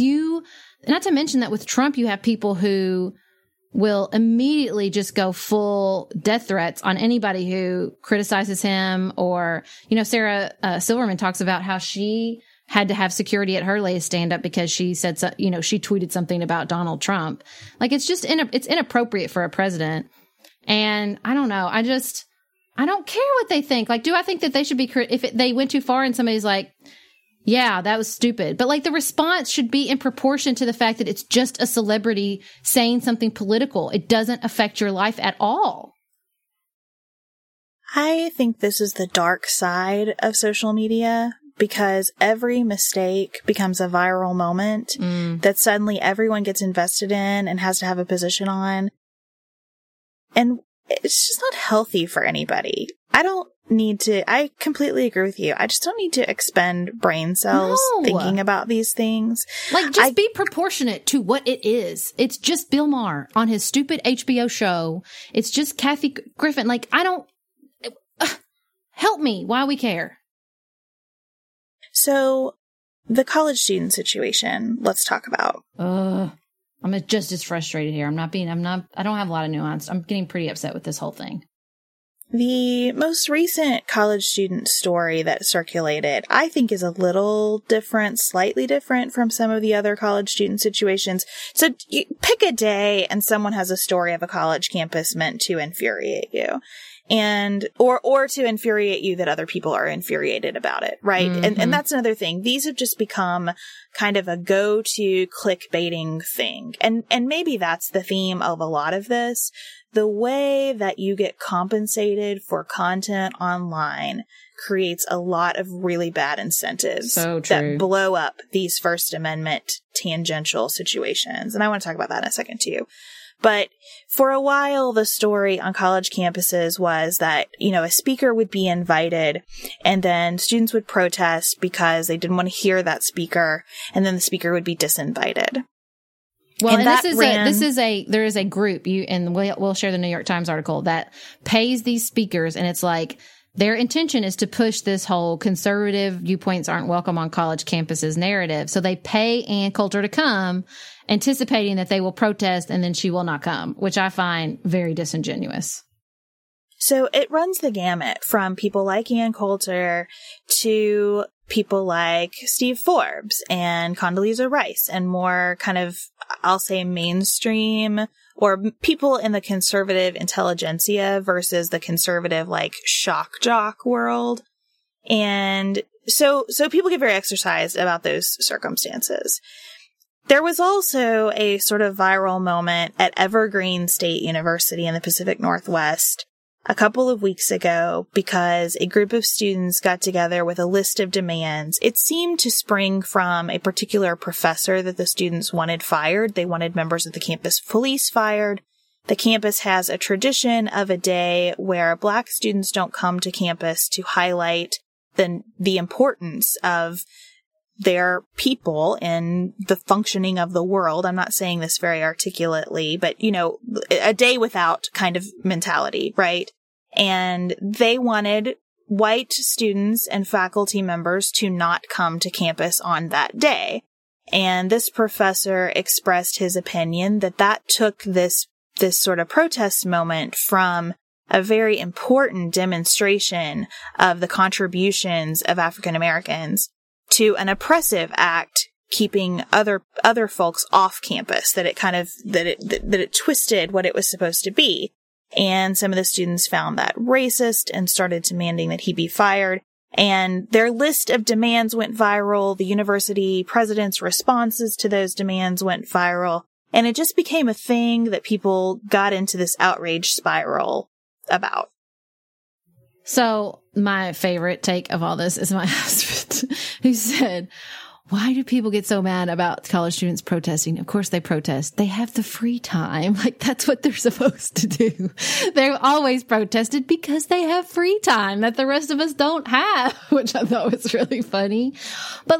Not to mention that with Trump, you have people who will immediately just go full death threats on anybody who criticizes him. Or, Sarah Silverman talks about how she had to have security at her latest stand-up because she said, she tweeted something about Donald Trump. It's just, it's inappropriate for a president. And I don't know. I don't care what they think. Do I think that they should be, if they went too far and somebody's yeah, that was stupid. But the response should be in proportion to the fact that it's just a celebrity saying something political. It doesn't affect your life at all. I think this is the dark side of social media because every mistake becomes a viral moment that suddenly everyone gets invested in and has to have a position on. And it's just not healthy for anybody. I completely agree with you. I just don't need to expend brain cells thinking about these things. Like, just be proportionate to what it is. It's just Bill Maher on his stupid HBO show. It's just Kathy Griffin. Like, help me. Why we care? So, the college student situation, let's talk about. I'm just as frustrated here. I don't have a lot of nuance. I'm getting pretty upset with this whole thing. The most recent college student story that circulated, I think, is a little different, slightly different from some of the other college student situations. So you pick a day and someone has a story of a college campus meant to infuriate you. Or to infuriate you that other people are infuriated about it, right? Mm-hmm. And that's another thing. These have just become kind of a go-to clickbaiting thing. And maybe that's the theme of a lot of this. The way that you get compensated for content online creates a lot of really bad incentives that blow up these First Amendment tangential situations. And I want to talk about that in a second too. But for a while, the story on college campuses was that, a speaker would be invited and then students would protest because they didn't want to hear that speaker. And then the speaker would be disinvited. Well, and there is a group, we'll share the New York Times article that pays these speakers, and it's like their intention is to push this whole conservative viewpoints aren't welcome on college campuses narrative. So they pay Ann Coulter to come, anticipating that they will protest and then she will not come, which I find very disingenuous. So it runs the gamut from people like Ann Coulter to people like Steve Forbes and Condoleezza Rice and more kind of, I'll say, mainstream or people in the conservative intelligentsia versus the conservative, like, shock jock world. And so people get very exercised about those circumstances. There was also a sort of viral moment at Evergreen State University in the Pacific Northwest a couple of weeks ago because a group of students got together with a list of demands. It seemed to spring from a particular professor that the students wanted fired. They wanted members of the campus police fired. The campus has a tradition of a day where Black students don't come to campus to highlight the importance of their people in the functioning of the world. I'm not saying this very articulately, but, a day without kind of mentality, right? And they wanted white students and faculty members to not come to campus on that day. And this professor expressed his opinion that took this sort of protest moment from a very important demonstration of the contributions of African Americans to an oppressive act, keeping other folks off campus, that it twisted what it was supposed to be. And some of the students found that racist and started demanding that he be fired. And their list of demands went viral. The university president's responses to those demands went viral. And it just became a thing that people got into this outrage spiral about. So my favorite take of all this is my husband, who said, why do people get so mad about college students protesting? Of course they protest. They have the free time. Like, that's what they're supposed to do. They've always protested because they have free time that the rest of us don't have, which I thought was really funny. But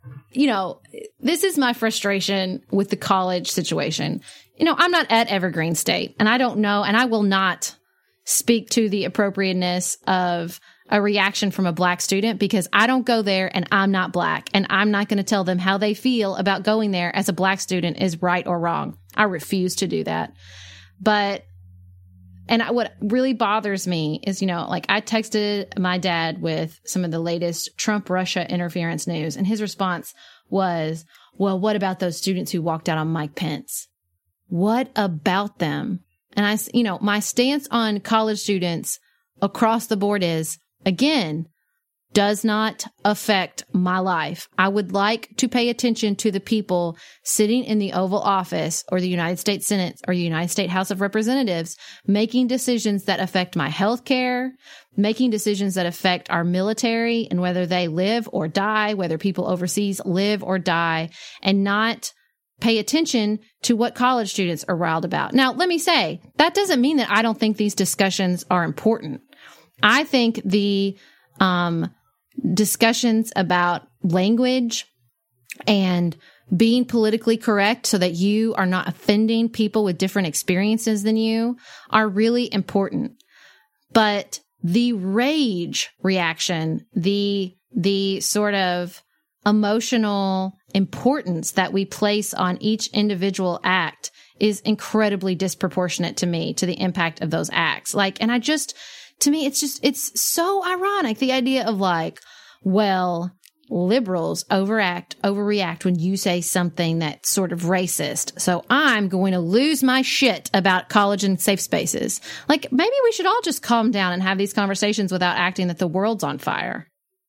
this is my frustration with the college situation. I'm not at Evergreen State, and I don't know, and I will not speak to the appropriateness of a reaction from a Black student because I don't go there and I'm not Black, and I'm not going to tell them how they feel about going there as a Black student is right or wrong. I refuse to do that. But, what really bothers me is, I texted my dad with some of the latest Trump-Russia interference news, and his response was, well, what about those students who walked out on Mike Pence? What about them? And my stance on college students across the board is, again, does not affect my life. I would like to pay attention to the people sitting in the Oval Office or the United States Senate or the United States House of Representatives making decisions that affect my health care, making decisions that affect our military and whether they live or die, whether people overseas live or die, and not pay attention to what college students are riled about. Now, let me say, that doesn't mean that I don't think these discussions are important. I think the discussions about language and being politically correct so that you are not offending people with different experiences than you are really important. But the rage reaction, the sort of emotional importance that we place on each individual act is incredibly disproportionate to me, to the impact of those acts. To me, it's so ironic. The idea of well, liberals overreact when you say something that's sort of racist. So I'm going to lose my shit about college and safe spaces. Maybe we should all just calm down and have these conversations without acting that the world's on fire.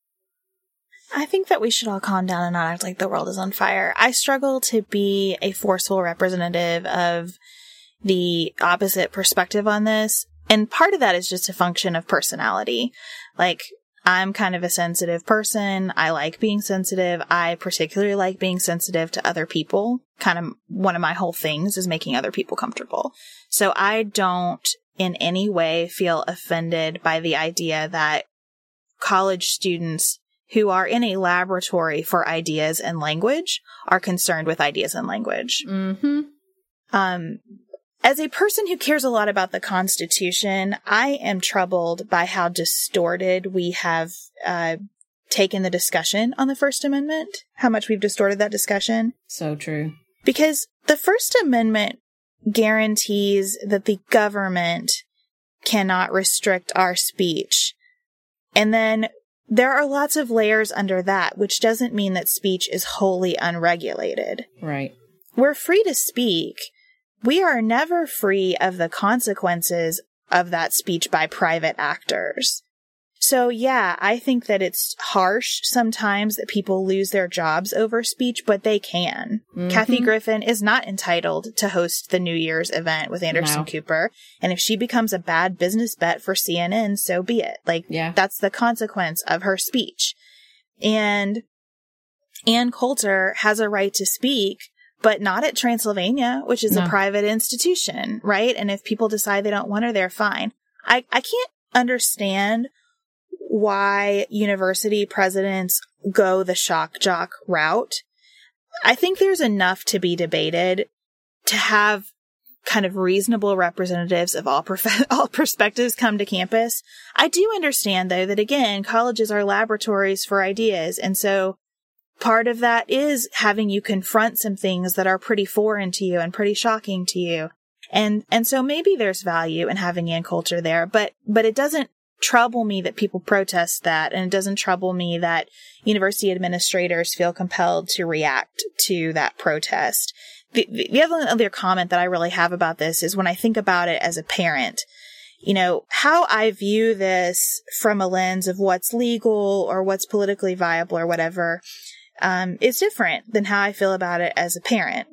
I think that we should all calm down and not act like the world is on fire. I struggle to be a forceful representative of the opposite perspective on this. And part of that is just a function of personality. I'm kind of a sensitive person. I like being sensitive. I particularly like being sensitive to other people. Kind of one of my whole things is making other people comfortable. So I don't in any way feel offended by the idea that college students who are in a laboratory for ideas and language are concerned with ideas and language. Mm-hmm. As a person who cares a lot about the Constitution, I am troubled by how distorted we have taken the discussion on the First Amendment, how much we've distorted that discussion. So true. Because the First Amendment guarantees that the government cannot restrict our speech. And then there are lots of layers under that, which doesn't mean that speech is wholly unregulated. Right. We're free to speak. We are never free of the consequences of that speech by private actors. So yeah, I think that it's harsh sometimes that people lose their jobs over speech, but they can. Mm-hmm. Kathy Griffin is not entitled to host the New Year's event with Anderson Cooper. And if she becomes a bad business bet for CNN, so be it. That's the consequence of her speech. And Ann Coulter has a right to speak, but not at Transylvania, which is a private institution, right? And if people decide they don't want her there, fine. I can't understand why university presidents go the shock jock route. I think there's enough to be debated to have kind of reasonable representatives of all perspectives come to campus. I do understand, though, that again, colleges are laboratories for ideas. And so part of that is having you confront some things that are pretty foreign to you and pretty shocking to you. And so maybe there's value in having Ann Coulter there, but it doesn't trouble me that people protest that. And it doesn't trouble me that university administrators feel compelled to react to that protest. The other comment that I really have about this is when I think about it as a parent, how I view this from a lens of what's legal or what's politically viable or whatever, is different than how I feel about it as a parent.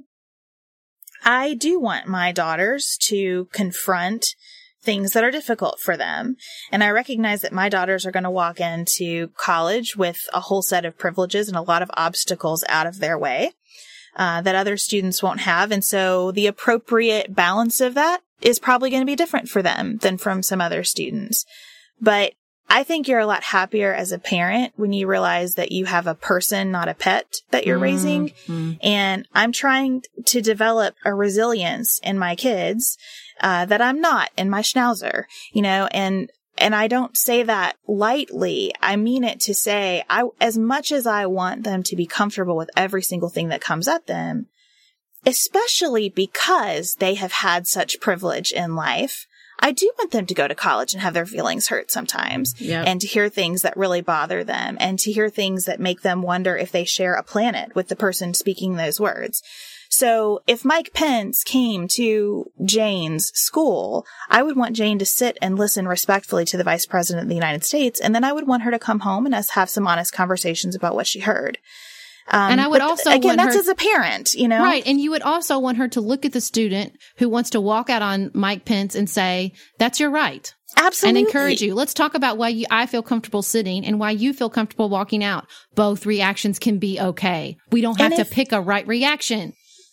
I do want my daughters to confront things that are difficult for them. And I recognize that my daughters are going to walk into college with a whole set of privileges and a lot of obstacles out of their way, that other students won't have. And so the appropriate balance of that is probably going to be different for them than from some other students. But I think you're a lot happier as a parent when you realize that you have a person, not a pet, that you're raising. And I'm trying to develop a resilience in my kids that I'm not in my schnauzer, and I don't say that lightly. I mean it to say, as much as I want them to be comfortable with every single thing that comes at them, especially because they have had such privilege in life, I do want them to go to college and have their feelings hurt sometimes, and to hear things that really bother them, and to hear things that make them wonder if they share a planet with the person speaking those words. So if Mike Pence came to Jane's school, I would want Jane to sit and listen respectfully to the Vice President of the United States, and then I would want her to come home and us have some honest conversations about what she heard. And I would also again, that's as a parent, Right. And you would also want her to look at the student who wants to walk out on Mike Pence and say, that's your right. Absolutely. And encourage you. Let's talk about why I feel comfortable sitting and why you feel comfortable walking out. Both reactions can be okay. We don't have to pick a right reaction.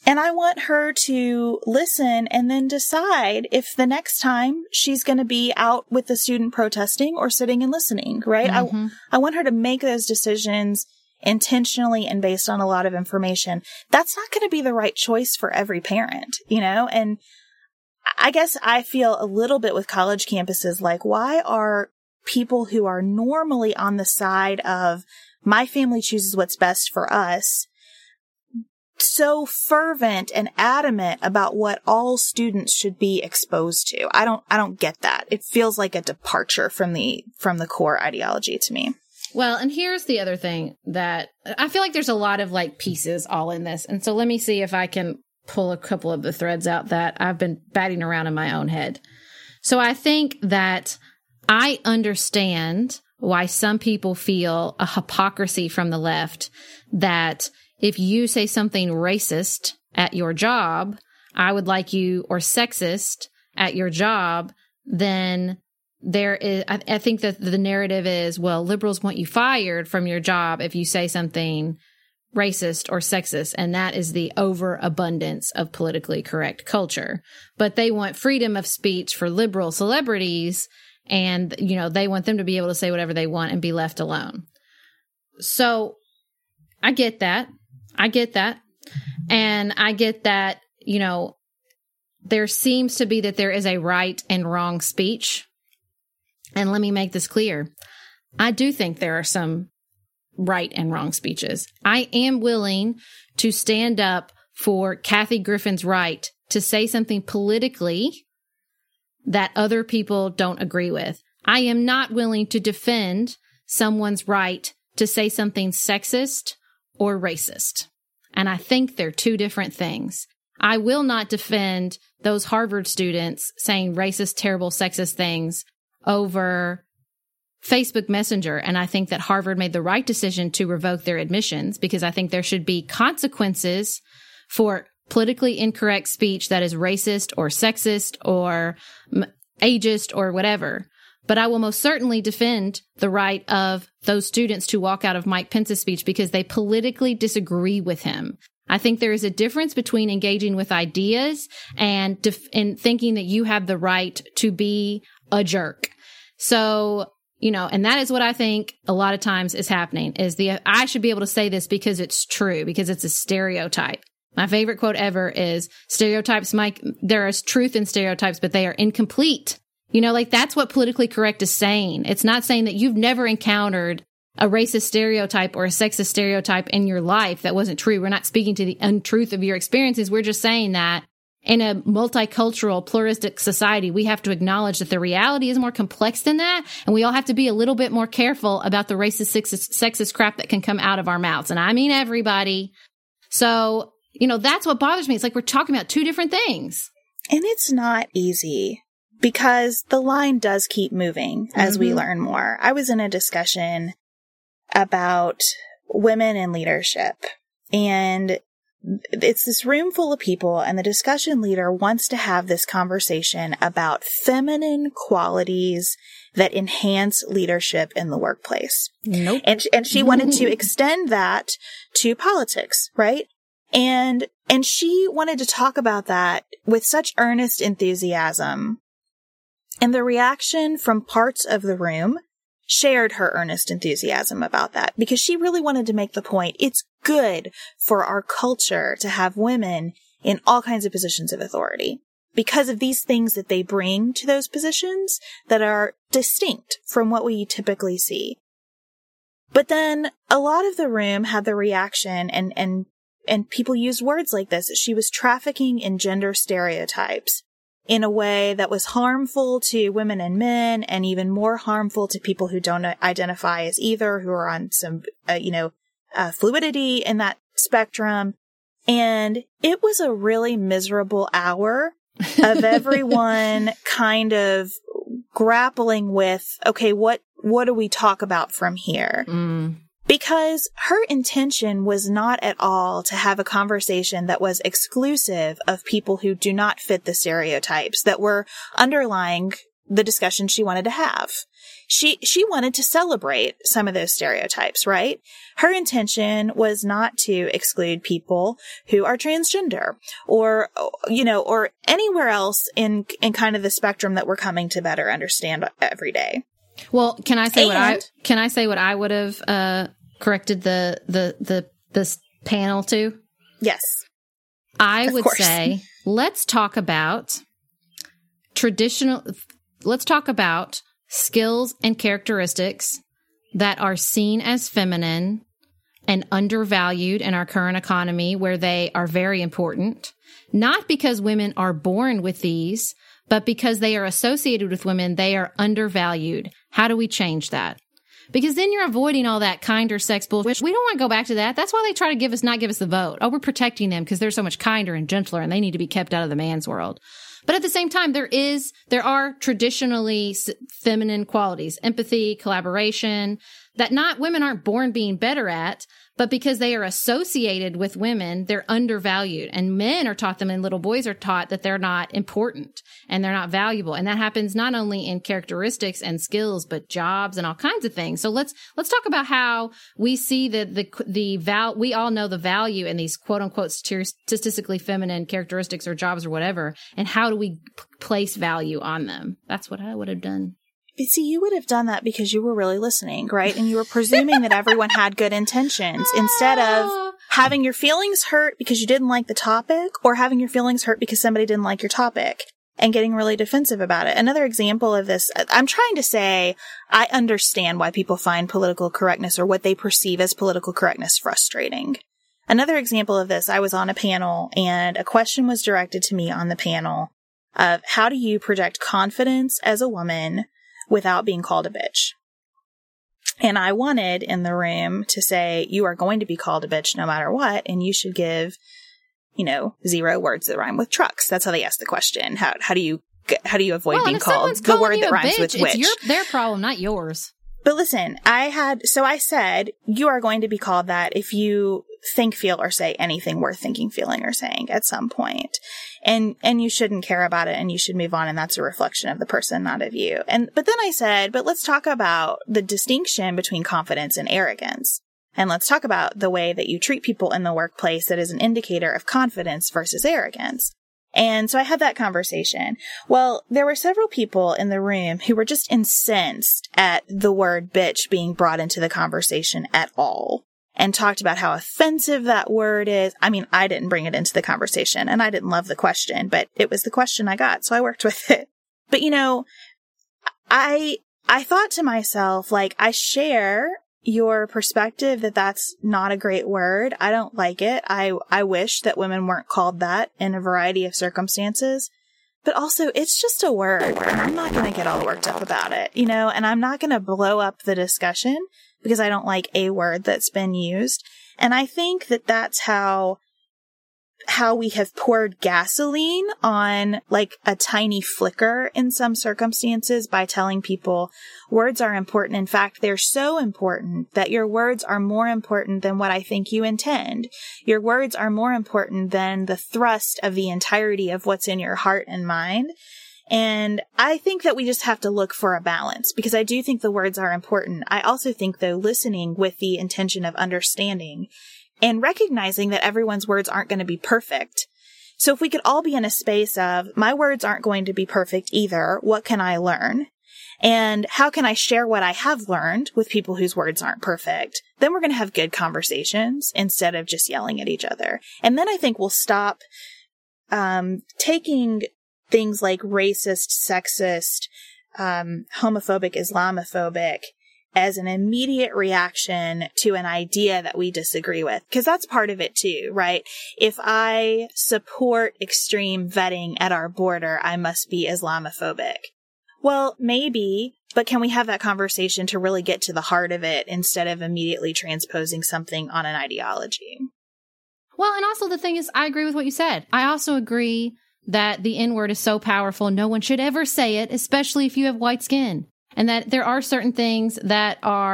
And I want her to listen and then decide if the next time she's going to be out with the student protesting or sitting and listening, right? Mm-hmm. I want her to make those decisions intentionally and based on a lot of information. That's not going to be the right choice for every parent, you know? And I guess I feel a little bit with college campuses, like, why are people who are normally on the side of my family chooses what's best for us so fervent and adamant about what all students should be exposed to? I don't get that. It feels like a departure from the core ideology to me. Well, and here's the other thing that I feel like there's a lot of like pieces all in this. And so let me see if I can pull a couple of the threads out that I've been batting around in my own head. So I think that I understand why some people feel a hypocrisy from the left that if you say something racist at your job, I would like you, or sexist at your job, then there is, I think that the narrative is, well, liberals want you fired from your job if you say something racist or sexist, and that is the overabundance of politically correct culture. But they want freedom of speech for liberal celebrities, and, you know, they want them to be able to say whatever they want and be left alone. So I get that. And I get that, you know, there seems to be that there is a right and wrong speech. And let me make this clear. I do think there are some right and wrong speeches. I am willing to stand up for Kathy Griffin's right to say something politically that other people don't agree with. I am not willing to defend someone's right to say something sexist or racist. And I think they're two different things. I will not defend those Harvard students saying racist, terrible, sexist things over Facebook Messenger. And I think that Harvard made the right decision to revoke their admissions, because I think there should be consequences for politically incorrect speech that is racist or sexist or ageist or whatever. But I will most certainly defend the right of those students to walk out of Mike Pence's speech because they politically disagree with him. I think there is a difference between engaging with ideas and thinking that you have the right to be a jerk. So, you know, and that is what I think a lot of times is happening, is I should be able to say this because it's true, because it's a stereotype. My favorite quote ever is, stereotypes, Mike, there is truth in stereotypes, but they are incomplete. You know, like, that's what politically correct is saying. It's not saying that you've never encountered a racist stereotype or a sexist stereotype in your life that wasn't true. We're not speaking to the untruth of your experiences. We're just saying that in a multicultural, pluralistic society, we have to acknowledge that the reality is more complex than that. And we all have to be a little bit more careful about the racist, sexist crap that can come out of our mouths. And I mean everybody. So, you know, that's what bothers me. It's like we're talking about two different things. And it's not easy, because the line does keep moving as we learn more. I was in a discussion about women in leadership, and it's this room full of people, and the discussion leader wants to have this conversation about feminine qualities that enhance leadership in the workplace. Nope. And she wanted to extend that to politics, right? And she wanted to talk about that with such earnest enthusiasm. And the reaction from parts of the room shared her earnest enthusiasm about that, because she really wanted to make the point, it's good for our culture to have women in all kinds of positions of authority because of these things that they bring to those positions that are distinct from what we typically see. But then a lot of the room had the reaction, and people used words like this. She was trafficking in gender stereotypes in a way that was harmful to women and men, and even more harmful to people who don't identify as either, who are on some, fluidity in that spectrum. And it was a really miserable hour of everyone kind of grappling with, okay, what do we talk about from here? Because her intention was not at all to have a conversation that was exclusive of people who do not fit the stereotypes that were underlying the discussion she wanted to have. She wanted to celebrate some of those stereotypes, right? Her intention was not to exclude people who are transgender or, or anywhere else in kind of the spectrum that we're coming to better understand every day. Well, can I say what I would have corrected this panel to? Yes. I would say, let's talk about skills and characteristics that are seen as feminine and undervalued in our current economy, where they are very important, not because women are born with these, but because they are associated with women, they are undervalued. How do we change that? Because then you're avoiding all that kinder sex bullshit. We don't want to go back to that. That's why they try to not give us the vote. Oh, we're protecting them because they're so much kinder and gentler and they need to be kept out of the man's world. But at the same time, there are traditionally feminine qualities, empathy, collaboration, that women aren't born being better at, but because they are associated with women, they're undervalued. And men are taught them, and little boys are taught that they're not important and they're not valuable. And that happens not only in characteristics and skills, but jobs and all kinds of things. So let's talk about how we see we all know the value in these quote unquote statistically feminine characteristics or jobs or whatever. And how do we place value on them? That's what I would have done. See, you would have done that because you were really listening, right? And you were presuming that everyone had good intentions instead of having your feelings hurt because you didn't like the topic or having your feelings hurt because somebody didn't like your topic and getting really defensive about it. Another example of this, I'm trying to say I understand why people find political correctness or what they perceive as political correctness frustrating. Another example of this, I was on a panel and a question was directed to me on the panel of how do you project confidence as a woman without being called a bitch? And I wanted in the room to say, you are going to be called a bitch no matter what, and you should give, 0 words that rhyme with trucks. That's how they ask the question. How do you avoid being called the word that rhymes with which? It's their problem, not yours. But listen, I said, you are going to be called that if you think, feel, or say anything worth thinking, feeling, or saying at some point. And you shouldn't care about it and you should move on. And that's a reflection of the person, not of you. But then I said, but let's talk about the distinction between confidence and arrogance. And let's talk about the way that you treat people in the workplace that is an indicator of confidence versus arrogance. And so I had that conversation. Well, there were several people in the room who were just incensed at the word bitch being brought into the conversation at all and talked about how offensive that word is. I mean, I didn't bring it into the conversation and I didn't love the question, but it was the question I got. So I worked with it. But I thought to myself, I share your perspective that that's not a great word. I don't like it. I wish that women weren't called that in a variety of circumstances. But also, it's just a word, and I'm not going to get all worked up about it, and I'm not going to blow up the discussion because I don't like a word that's been used. And I think that that's how we have poured gasoline on a tiny flicker in some circumstances by telling people words are important. In fact, they're so important that your words are more important than what I think you intend. Your words are more important than the thrust of the entirety of what's in your heart and mind. And I think that we just have to look for a balance because I do think the words are important. I also think, though, listening with the intention of understanding and recognizing that everyone's words aren't going to be perfect. So if we could all be in a space of, my words aren't going to be perfect either, what can I learn? And how can I share what I have learned with people whose words aren't perfect? Then we're going to have good conversations instead of just yelling at each other. And then I think we'll stop taking things like racist, sexist, homophobic, Islamophobic as an immediate reaction to an idea that we disagree with. Because that's part of it too, right? If I support extreme vetting at our border, I must be Islamophobic. Well, maybe, but can we have that conversation to really get to the heart of it instead of immediately transposing something on an ideology? Well, and also the thing is, I agree with what you said. I also agree that the N-word is so powerful, no one should ever say it, especially if you have white skin. And that there are certain things that are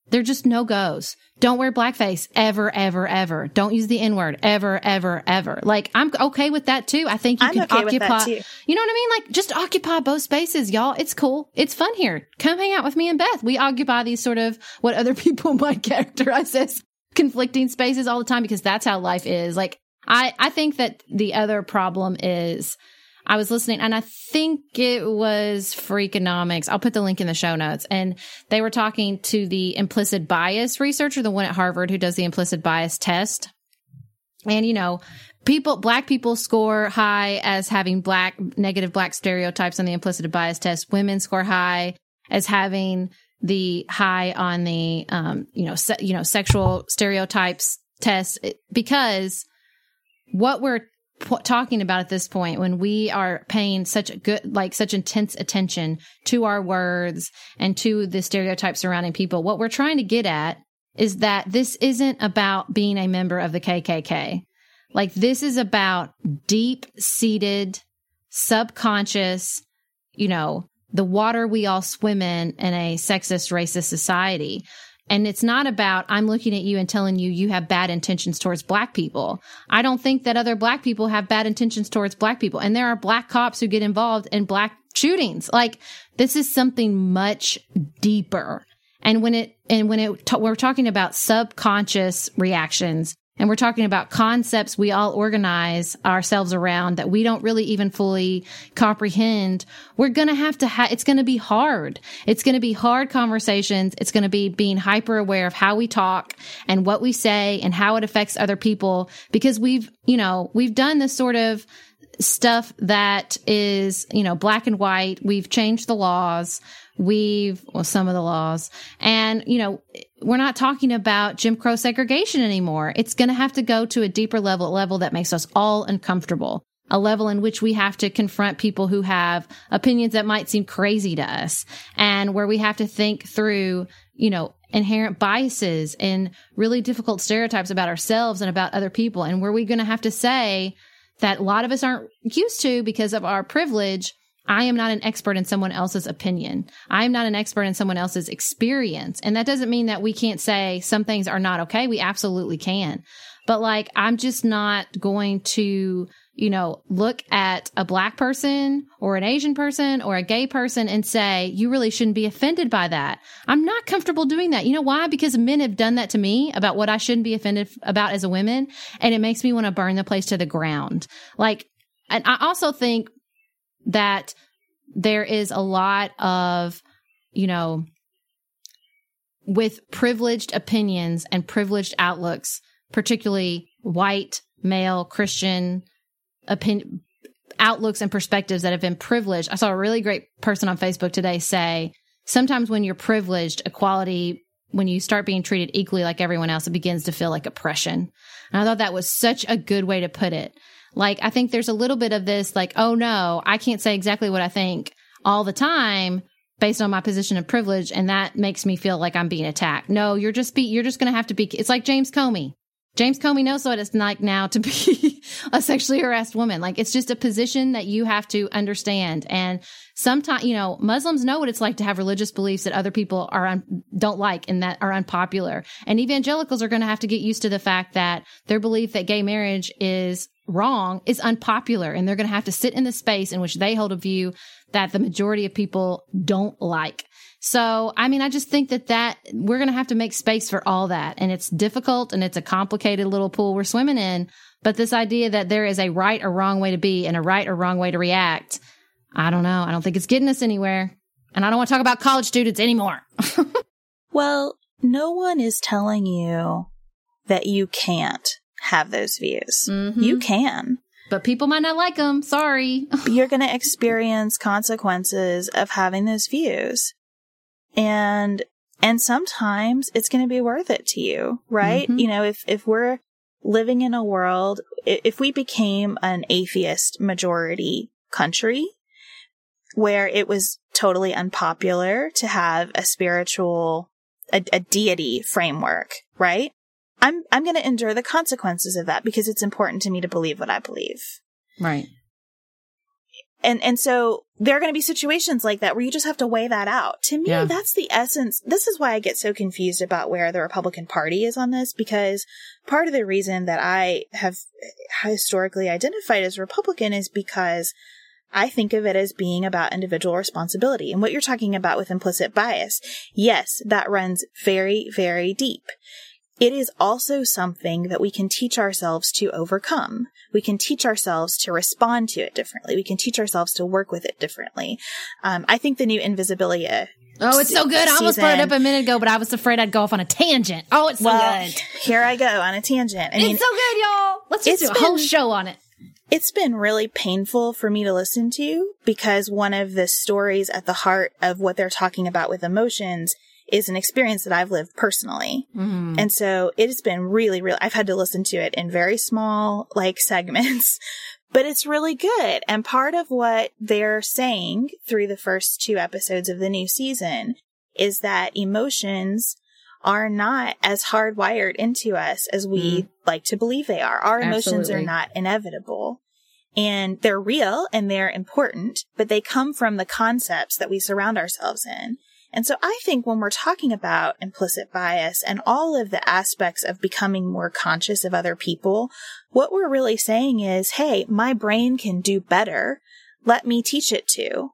They're just no-goes. Don't wear blackface ever, ever, ever. Don't use the N-word ever, ever, ever. Like, I'm okay with that too. I think you can okay occupy, with that too. You know what I mean? Like, just occupy both spaces, y'all. It's cool. It's fun here. Come hang out with me and Beth. We occupy these sort of what other people might characterize as conflicting spaces all the time, because that's how life is. Like, I think that the other problem is, I was listening, and I think it was Freakonomics. I'll put the link in the show notes. And they were talking to the implicit bias researcher, the one at Harvard who does the implicit bias test. And, you know, black people score high as having negative black stereotypes on the implicit bias test. Women score high as having the high on the, sexual stereotypes test, because what we're talking about at this point, when we are paying such intense attention to our words and to the stereotypes surrounding people, what we're trying to get at is that this isn't about being a member of the KKK. Like, this is about deep-seated, subconscious, the water we all swim in a sexist, racist society. And it's not about, I'm looking at you and telling you you have bad intentions towards black people. I don't think that other black people have bad intentions towards black people. And there are black cops who get involved in black shootings. Like, this is something much deeper. And we're talking about subconscious reactions, and we're talking about concepts we all organize ourselves around that we don't really even fully comprehend, we're going to have to it's going to be hard. It's going to be hard conversations. It's going to be being hyper aware of how we talk and what we say and how it affects other people, because we've done this sort of stuff that is, black and white. We've changed the laws. Some of the laws. And, we're not talking about Jim Crow segregation anymore. It's going to have to go to a deeper level that makes us all uncomfortable, a level in which we have to confront people who have opinions that might seem crazy to us, and where we have to think through, inherent biases and really difficult stereotypes about ourselves and about other people. And where we're going to have to say that a lot of us aren't used to because of our privilege. I am not an expert in someone else's opinion. I am not an expert in someone else's experience. And that doesn't mean that we can't say some things are not okay. We absolutely can. But I'm just not going to, look at a black person or an Asian person or a gay person and say, you really shouldn't be offended by that. I'm not comfortable doing that. You know why? Because men have done that to me about what I shouldn't be offended about as a woman. And it makes me want to burn the place to the ground. And I also think that there is a lot of, with privileged opinions and privileged outlooks, particularly white, male, Christian outlooks and perspectives that have been privileged. I saw a really great person on Facebook today say, sometimes when you're privileged, equality, when you start being treated equally like everyone else, it begins to feel like oppression. And I thought that was such a good way to put it. I think there's a little bit of this, oh no, I can't say exactly what I think all the time based on my position of privilege, and that makes me feel like I'm being attacked. No, you're just going to have to be, it's like James Comey. James Comey knows what it's like now to be a sexually harassed woman. It's just a position that you have to understand. And sometimes, Muslims know what it's like to have religious beliefs that other people don't like and that are unpopular. And evangelicals are going to have to get used to the fact that their belief that gay marriage is wrong is unpopular. And they're going to have to sit in the space in which they hold a view that the majority of people don't like. So, I just think that we're going to have to make space for all that. And it's difficult and it's a complicated little pool we're swimming in. But this idea that there is a right or wrong way to be and a right or wrong way to react, I don't know. I don't think it's getting us anywhere. And I don't want to talk about college students anymore. Well, no one is telling you that you can't have those views. Mm-hmm. You can. But people might not like them. Sorry. You're going to experience consequences of having those views. And sometimes it's going to be worth it to you, right? Mm-hmm. If we're living in a world, if we became an atheist majority country where it was totally unpopular to have a spiritual, a deity framework, right? I'm going to endure the consequences of that because it's important to me to believe what I believe. Right. And so there are going to be situations like that where you just have to weigh that out. To me, that's the essence. This is why I get so confused about where the Republican Party is on this, because part of the reason that I have historically identified as Republican is because I think of it as being about individual responsibility. And what you're talking about with implicit bias, yes, that runs very, very deep. It is also something that we can teach ourselves to overcome. We can teach ourselves to respond to it differently. We can teach ourselves to work with it differently. I think the new Invisibilia. Oh, it's so good. I almost brought it up a minute ago, but I was afraid I'd go off on a tangent. Oh, it's so good. Here I go on a tangent. It's so good, y'all. Let's just do a whole show on it. It's been really painful for me to listen to, because one of the stories at the heart of what they're talking about with emotions is an experience that I've lived personally. Mm-hmm. And so it has been really, really, I've had to listen to it in very small, segments, but it's really good. And part of what they're saying through the first 2 episodes of the new season is that emotions are not as hardwired into us as we like to believe they are. Our emotions are not inevitable. And they're real and they're important, but they come from the concepts that we surround ourselves in. And so I think when we're talking about implicit bias and all of the aspects of becoming more conscious of other people, what we're really saying is, hey, my brain can do better. Let me teach it to.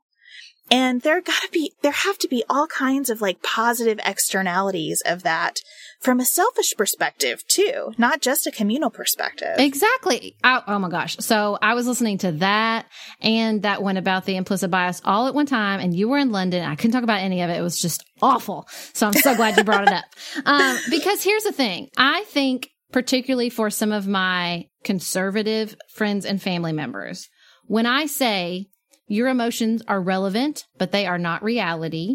And there have to be all kinds of positive externalities of that from a selfish perspective too, not just a communal perspective. Exactly. Oh my gosh. So I was listening to that and that one about the implicit bias all at one time, and you were in London. I couldn't talk about any of it. It was just awful. So I'm so glad you brought it up. Because here's the thing. I think particularly for some of my conservative friends and family members, when I say your emotions are relevant, but they are not reality,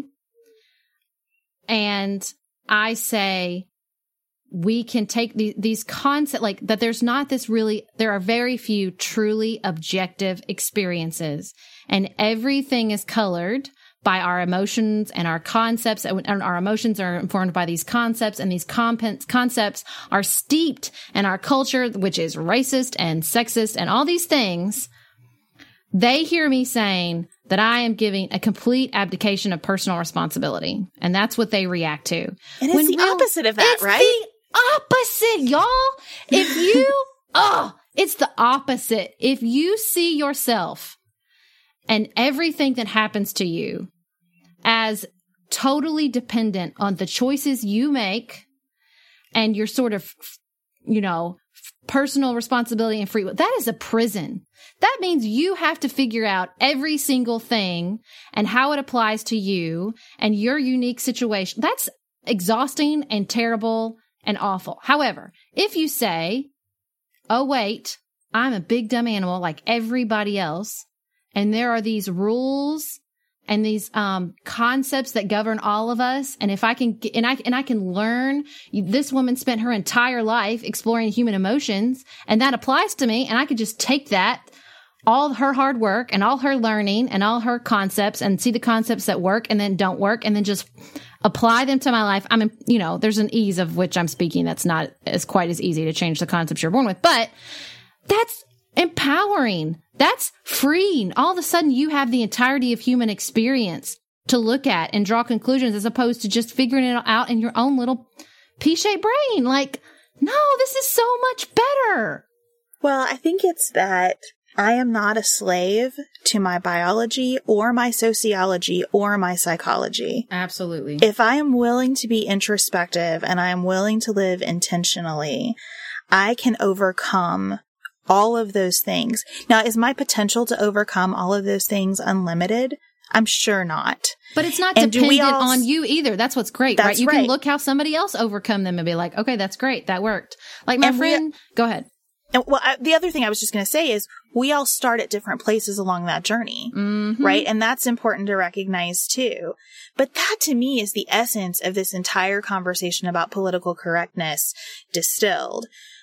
and I say we can take these concepts, that there's not this really, there are very few truly objective experiences, and everything is colored by our emotions and our concepts, and our emotions are informed by these concepts, and these concepts are steeped in our culture, which is racist and sexist and all these things. They hear me saying that I am giving a complete abdication of personal responsibility. And that's what they react to. And it's the opposite of that, right? It's the opposite, y'all. If you, it's the opposite. If you see yourself and everything that happens to you as totally dependent on the choices you make and your sort of, personal responsibility and free will, that is a prison. That means you have to figure out every single thing and how it applies to you and your unique situation. That's exhausting and terrible and awful. However, if you say, oh, wait, I'm a big dumb animal like everybody else, and there are these rules and these concepts that govern all of us, and if I can and I can learn, this woman spent her entire life exploring human emotions, and that applies to me, and I could just take that, all her hard work and all her learning and all her concepts, and see the concepts that work and then don't work, and then just apply them to my life. I mean, there's an ease of which I'm speaking that's not as quite as easy to change the concepts you're born with, but that's empowering. That's freeing. All of a sudden, you have the entirety of human experience to look at and draw conclusions, as opposed to just figuring it out in your own little pea-shaped brain. No, this is so much better. Well, I think it's that I am not a slave to my biology or my sociology or my psychology. Absolutely. If I am willing to be introspective and I am willing to live intentionally, I can overcome all of those things. Now, is my potential to overcome all of those things unlimited? I'm sure not. But it's not dependent on you either. That's what's great, right? You can look how somebody else overcome them and be like, okay, that's great. That worked. My friend, go ahead. And the other thing I was just going to say is we all start at different places along that journey, right? And that's important to recognize too. But that to me is the essence of this entire conversation about political correctness distilled.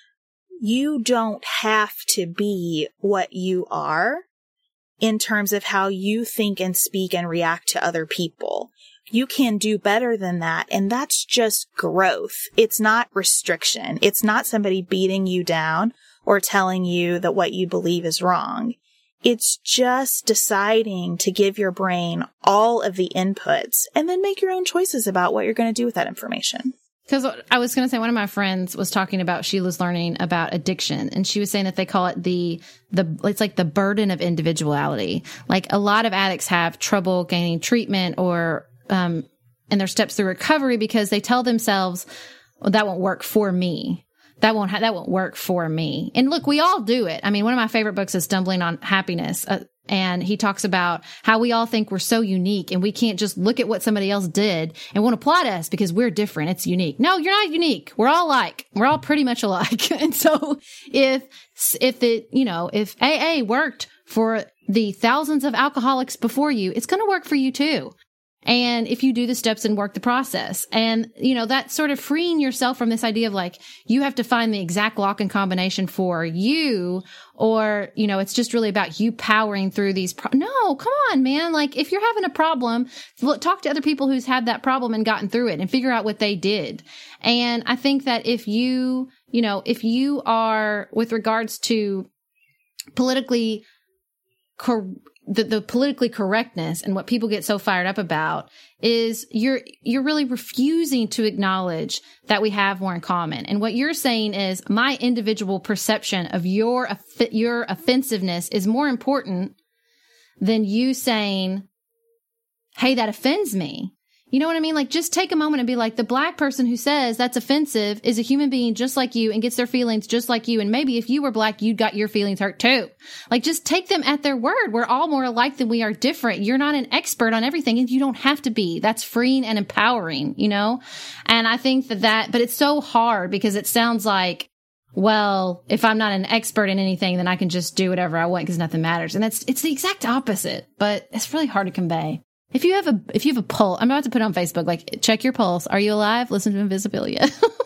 You don't have to be what you are in terms of how you think and speak and react to other people. You can do better than that. And that's just growth. It's not restriction. It's not somebody beating you down or telling you that what you believe is wrong. It's just deciding to give your brain all of the inputs and then make your own choices about what you're going to do with that information. Because I was going to say, one of my friends was talking about, she was learning about addiction, and she was saying that they call it it's like the burden of individuality. Like, a lot of addicts have trouble gaining treatment or, in their steps through recovery because they tell themselves, well, that won't work for me. That won't work for me. And look, we all do it. I mean, one of my favorite books is Stumbling on Happiness. And he talks about how we all think we're so unique and we can't just look at what somebody else did and won't apply to us because we're different. It's unique. No, you're not unique. We're all alike. We're all pretty much alike. And so if AA worked for the thousands of alcoholics before you, it's going to work for you too. And if you do the steps and work the process, and, that's sort of freeing yourself from this idea of like, you have to find the exact lock and combination for you, or, it's just really about you powering through these. No, come on, man. Like, if you're having a problem, talk to other people who's had that problem and gotten through it and figure out what they did. And I think that if you are, with regards to politically the politically correctness and what people get so fired up about is you're really refusing to acknowledge that we have more in common. And what you're saying is my individual perception of your offensiveness is more important than you saying, hey, that offends me. You know what I mean? Like, just take a moment and be like, the Black person who says that's offensive is a human being just like you and gets their feelings just like you. And maybe if you were Black, you'd got your feelings hurt too. Like, just take them at their word. We're all more alike than we are different. You're not an expert on everything, and you don't have to be. That's freeing and empowering, And I think but it's so hard because it sounds like, well, if I'm not an expert in anything, then I can just do whatever I want because nothing matters. And it's the exact opposite, but it's really hard to convey. If you have a pulse, I'm about to put it on Facebook, like, check your pulse. Are you alive? Listen to Invisibilia.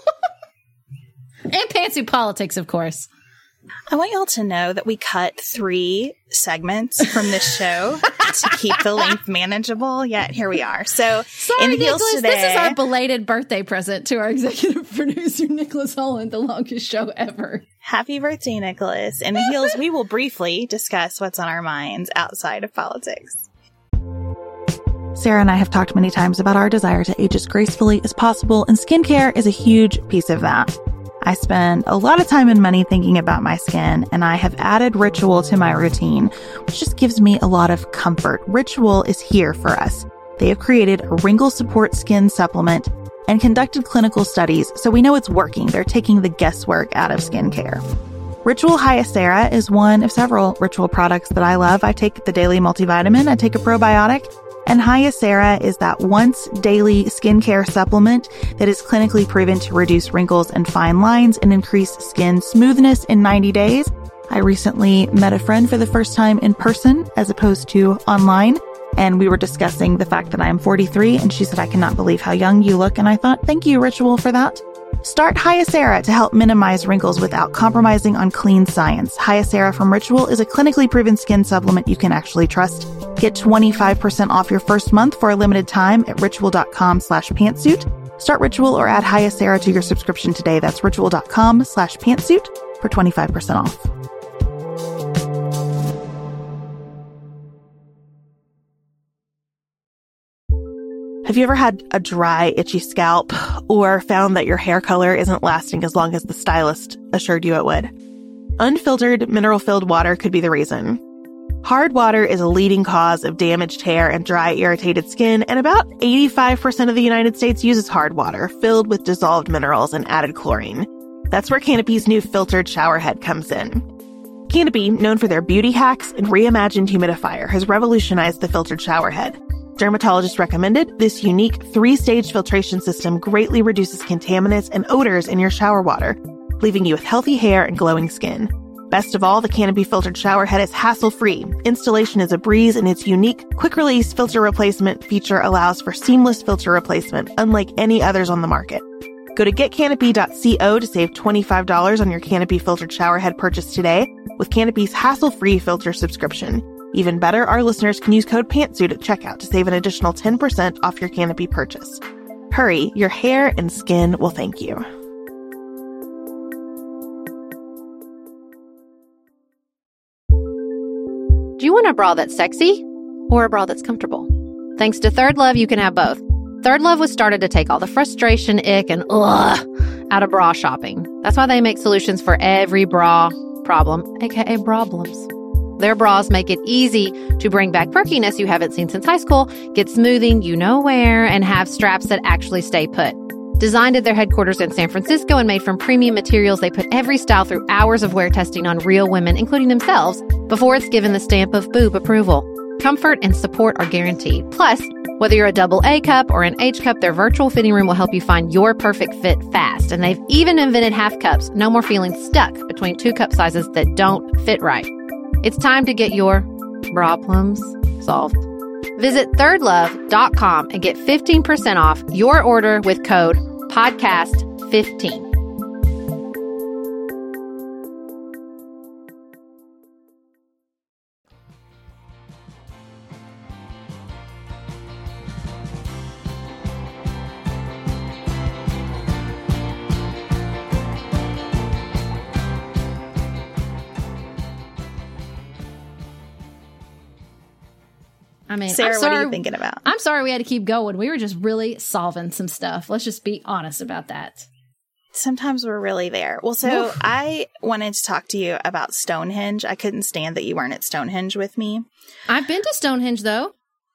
And Pantsuit Politics, of course. I want y'all to know that we cut 3 segments from this show to keep the length manageable, yet here we are. So, sorry, in the heels today, this is our belated birthday present to our executive producer, Nicholas Holland, the longest show ever. Happy birthday, Nicholas. In the heels, we will briefly discuss what's on our minds outside of politics. Sarah and I have talked many times about our desire to age as gracefully as possible, and skincare is a huge piece of that. I spend a lot of time and money thinking about my skin, and I have added Ritual to my routine, which just gives me a lot of comfort. Ritual is here for us. They have created a wrinkle support skin supplement and conducted clinical studies, so we know it's working. They're taking the guesswork out of skincare. Ritual Hyacera is one of several Ritual products that I love. I take the daily multivitamin, I take a probiotic, and Hyacera is that once daily skincare supplement that is clinically proven to reduce wrinkles and fine lines and increase skin smoothness in 90 days. I recently met a friend for the first time in person as opposed to online, and we were discussing the fact that I am 43, and she said, I cannot believe how young you look. And I thought, thank you, Ritual, for that. Start Hyacera to help minimize wrinkles without compromising on clean science. Hyacera from Ritual is a clinically proven skin supplement you can actually trust. Get 25% off your first month for a limited time at ritual.com/pantsuit. Start Ritual or add Hyacera to your subscription today. That's ritual.com/pantsuit for 25% off. Have you ever had a dry, itchy scalp or found that your hair color isn't lasting as long as the stylist assured you it would? Unfiltered, mineral-filled water could be the reason. Hard water is a leading cause of damaged hair and dry, irritated skin, and about 85% of the United States uses hard water filled with dissolved minerals and added chlorine. That's where Canopy's new filtered shower head comes in. Canopy, known for their beauty hacks and reimagined humidifier, has revolutionized the filtered shower head. Dermatologists recommended, this unique 3-stage filtration system greatly reduces contaminants and odors in your shower water, leaving you with healthy hair and glowing skin. Best of all, the Canopy filtered shower head is hassle-free. Installation is a breeze, and its unique quick-release filter replacement feature allows for seamless filter replacement, unlike any others on the market. Go to getcanopy.co to save $25 on your Canopy filtered shower head purchase today with Canopy's hassle-free filter subscription. Even better, our listeners can use code PANTSUIT at checkout to save an additional 10% off your Canopy purchase. Hurry, your hair and skin will thank you. a bra that's sexy or a bra that's comfortable? Thanks to Third Love, you can have both. Third Love was started to take all the frustration, ick, and ugh out of bra shopping. That's why they make solutions for every bra problem, aka problems. Their bras make it easy to bring back perkiness you haven't seen since high school, get smoothing you know where, and have straps that actually stay put. Designed at their headquarters in San Francisco and made from premium materials, they put every style through hours of wear testing on real women, including themselves, before it's given the stamp of boob approval. Comfort and support are guaranteed. Plus, whether you're a double A cup or an H cup, their virtual fitting room will help you find your perfect fit fast. And they've even invented half cups. No more feeling stuck between 2 cup sizes that don't fit right. It's time to get your problems solved. Visit thirdlove.com and get 15% off your order with code podcast15. I mean, Sarah, what are you thinking about? I'm sorry we had to keep going. We were just really solving some stuff. Let's just be honest about that. Sometimes we're really there. Well, so I wanted to talk to you about Stonehenge. I couldn't stand that you weren't at Stonehenge with me. I've been to Stonehenge, though.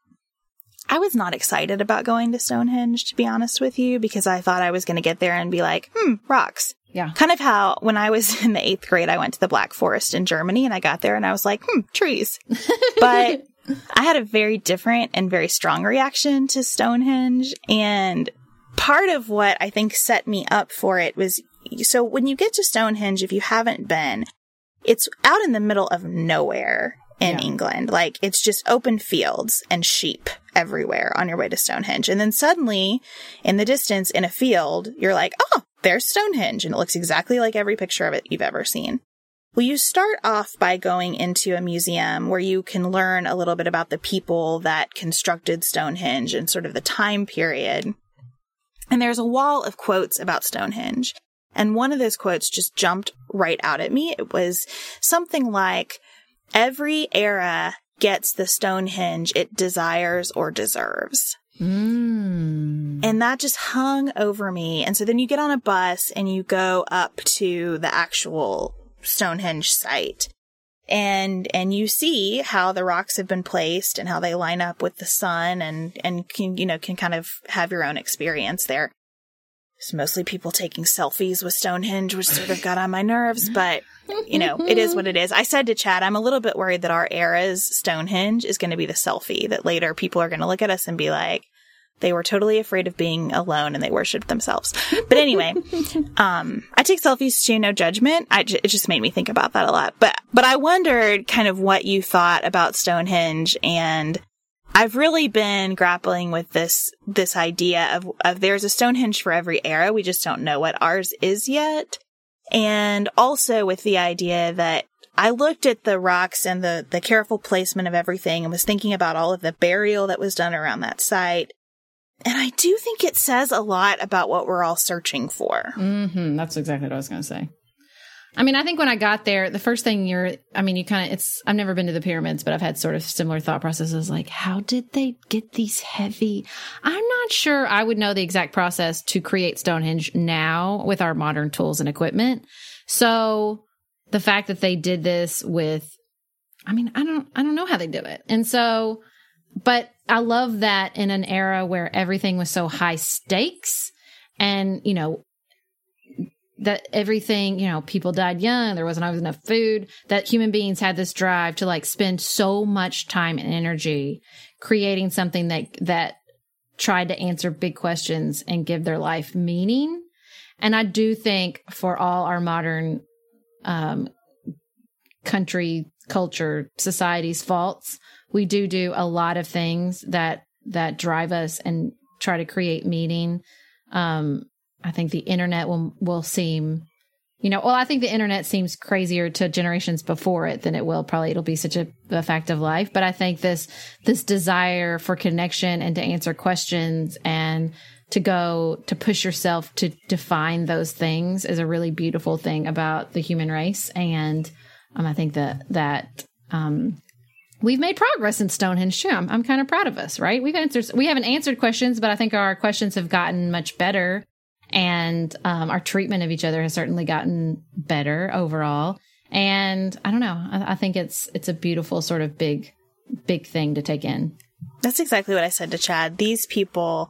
I was not excited about going to Stonehenge, to be honest with you, because I thought I was going to get there and be like, rocks. Yeah. Kind of how when I was in the 8th grade, I went to the Black Forest in Germany and I got there and I was like, trees. But I had a very different and very strong reaction to Stonehenge. And part of what I think set me up for it was, so when you get to Stonehenge, if you haven't been, it's out in the middle of nowhere in England. Like, it's just open fields and sheep everywhere on your way to Stonehenge. And then suddenly, in the distance, in a field, you're like, oh, there's Stonehenge. And it looks exactly like every picture of it you've ever seen. Well, you start off by going into a museum where you can learn a little bit about the people that constructed Stonehenge and sort of the time period. And there's a wall of quotes about Stonehenge. And one of those quotes just jumped right out at me. It was something like, every era gets the Stonehenge it desires or deserves. And that just hung over me. And so then you get on a bus and you go up to the actual Stonehenge site and you see how the rocks have been placed and how they line up with the sun and can kind of have your own experience there. It's mostly people taking selfies with Stonehenge, which sort of got on my nerves, but it is what it is. I said to Chad, I'm a little bit worried that our era's Stonehenge is going to be the selfie, that later people are going to look at us and be like, they were totally afraid of being alone and they worshipped themselves. But anyway, I take selfies too, no judgment. It just made me think about that a lot. But I wondered kind of what you thought about Stonehenge, and I've really been grappling with this idea of there's a Stonehenge for every era. We just don't know what ours is yet. And also with the idea that I looked at the rocks and the careful placement of everything and was thinking about all of the burial that was done around that site. And I do think it says a lot about what we're all searching for. Mm-hmm. That's exactly what I was going to say. I mean, I think when I got there, the first thing I've never been to the pyramids, but I've had sort of similar thought processes like, how did they get these heavy? I'm not sure I would know the exact process to create Stonehenge now with our modern tools and equipment. So the fact that they did this with, I don't know how they do it. And so, but I love that in an era where everything was so high stakes and, that everything, people died young, there wasn't always enough food, that human beings had this drive to spend so much time and energy creating something that tried to answer big questions and give their life meaning. And I do think for all our modern country, culture, society's faults, we do a lot of things that drive us and try to create meaning. I think the internet will seem, I think the internet seems crazier to generations before it than it will. Probably it'll be such a fact of life. But I think this desire for connection and to answer questions and to push yourself to define those things is a really beautiful thing about the human race. And I think that we've made progress in Stonehenge too. I'm kind of proud of us, right? We haven't answered questions, but I think our questions have gotten much better, and our treatment of each other has certainly gotten better overall. And I don't know. I think it's a beautiful sort of big thing to take in. That's exactly what I said to Chad. These people,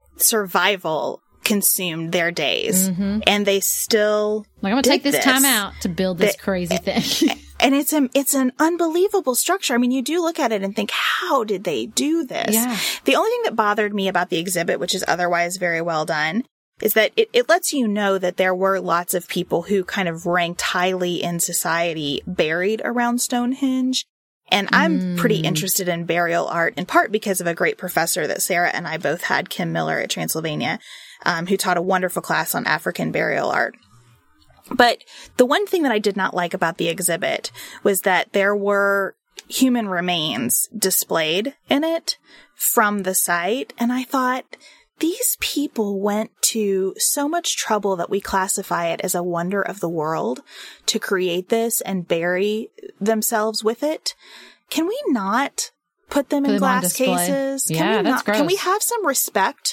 survival consumed their days, and they still I'm going to take this time out to build this crazy thing. And it's an unbelievable structure. I mean, you do look at it and think, how did they do this? Yeah. The only thing that bothered me about the exhibit, which is otherwise very well done, is that it lets you know that there were lots of people who kind of ranked highly in society buried around Stonehenge. And I'm pretty interested in burial art, in part because of a great professor that Sarah and I both had, Kim Miller at Transylvania, who taught a wonderful class on African burial art. But the one thing that I did not like about the exhibit was that there were human remains displayed in it from the site. And I thought, these people went to so much trouble that we classify it as a wonder of the world to create this and bury themselves with it. Can we not put them in glass cases? Yeah, that's gross. Can we have some respect?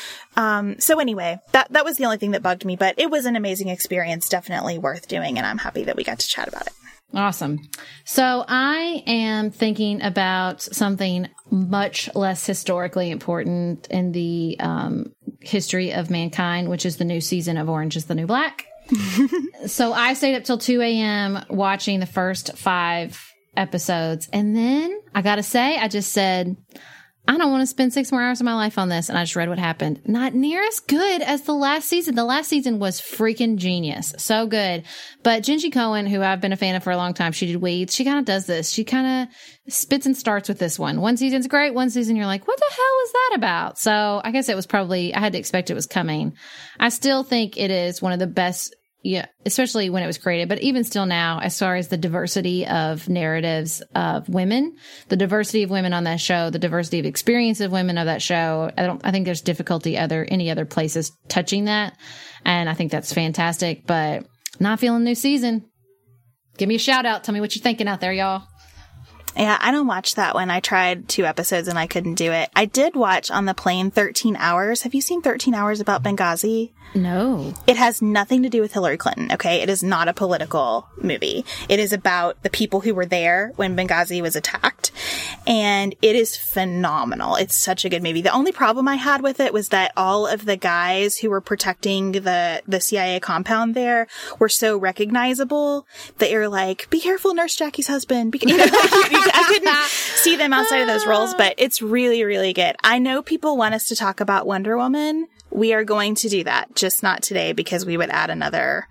So anyway, that was the only thing that bugged me, but it was an amazing experience, definitely worth doing, and I'm happy that we got to chat about it. Awesome. So I am thinking about something much less historically important in the history of mankind, which is the new season of Orange is the New Black. So I stayed up till 2 a.m. watching the first 5 episodes. And then I got to say, I just said, I don't want to spend 6 more hours of my life on this. And I just read what happened. Not near as good as the last season. The last season was freaking genius. So good. But Jenji Cohen, who I've been a fan of for a long time, she did Weeds. She kind of does this. She kind of spits and starts with this one. One season's great. One season you're like, what the hell is that about? So I guess it was probably, I had to expect it was coming. I still think it is one of the best. Yeah, especially when it was created, but even still now, as far as the diversity of narratives of women, the diversity of women on that show, the diversity of experience of women of that show, I think there's difficulty any other places touching that. And I think that's fantastic, but not feeling new season. Give me a shout out. Tell me what you're thinking out there, y'all. Yeah, I don't watch that one. I tried 2 episodes and I couldn't do it. I did watch on the plane 13 Hours. Have you seen 13 Hours about Benghazi? No. It has nothing to do with Hillary Clinton, okay? It is not a political movie. It is about the people who were there when Benghazi was attacked. And it is phenomenal. It's such a good movie. The only problem I had with it was that all of the guys who were protecting the CIA compound there were so recognizable that you're like, be careful, Nurse Jackie's husband. I couldn't see them outside of those roles, but it's really, really good. I know people want us to talk about Wonder Woman. We are going to do that, just not today, because we would add another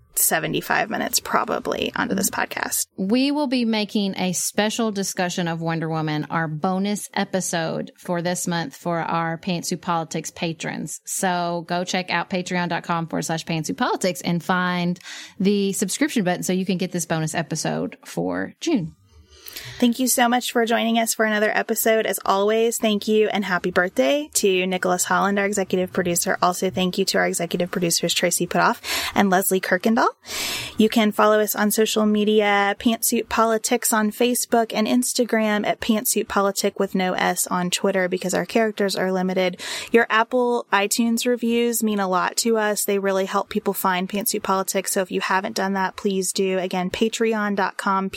75 minutes probably onto this podcast. We will be making a special discussion of Wonder Woman, our bonus episode for this month for our Pantsuit Politics patrons. So go check out patreon.com/Pantsuit Politics and find the subscription button so you can get this bonus episode for June. Thank you so much for joining us for another episode. As always, thank you and happy birthday to Nicholas Holland, our executive producer. Also, thank you to our executive producers, Tracy Putoff and Leslie Kirkendall. You can follow us on social media, Pantsuit Politics on Facebook and Instagram, at Pantsuit Politic with no S on Twitter, because our characters are limited. Your Apple iTunes reviews mean a lot to us. They really help people find Pantsuit Politics. So if you haven't done that, please do. Again, patreon.com,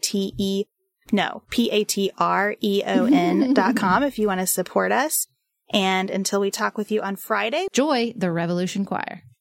patreon.com if you want to support us. And until we talk with you on Friday, joy the Revolution Choir.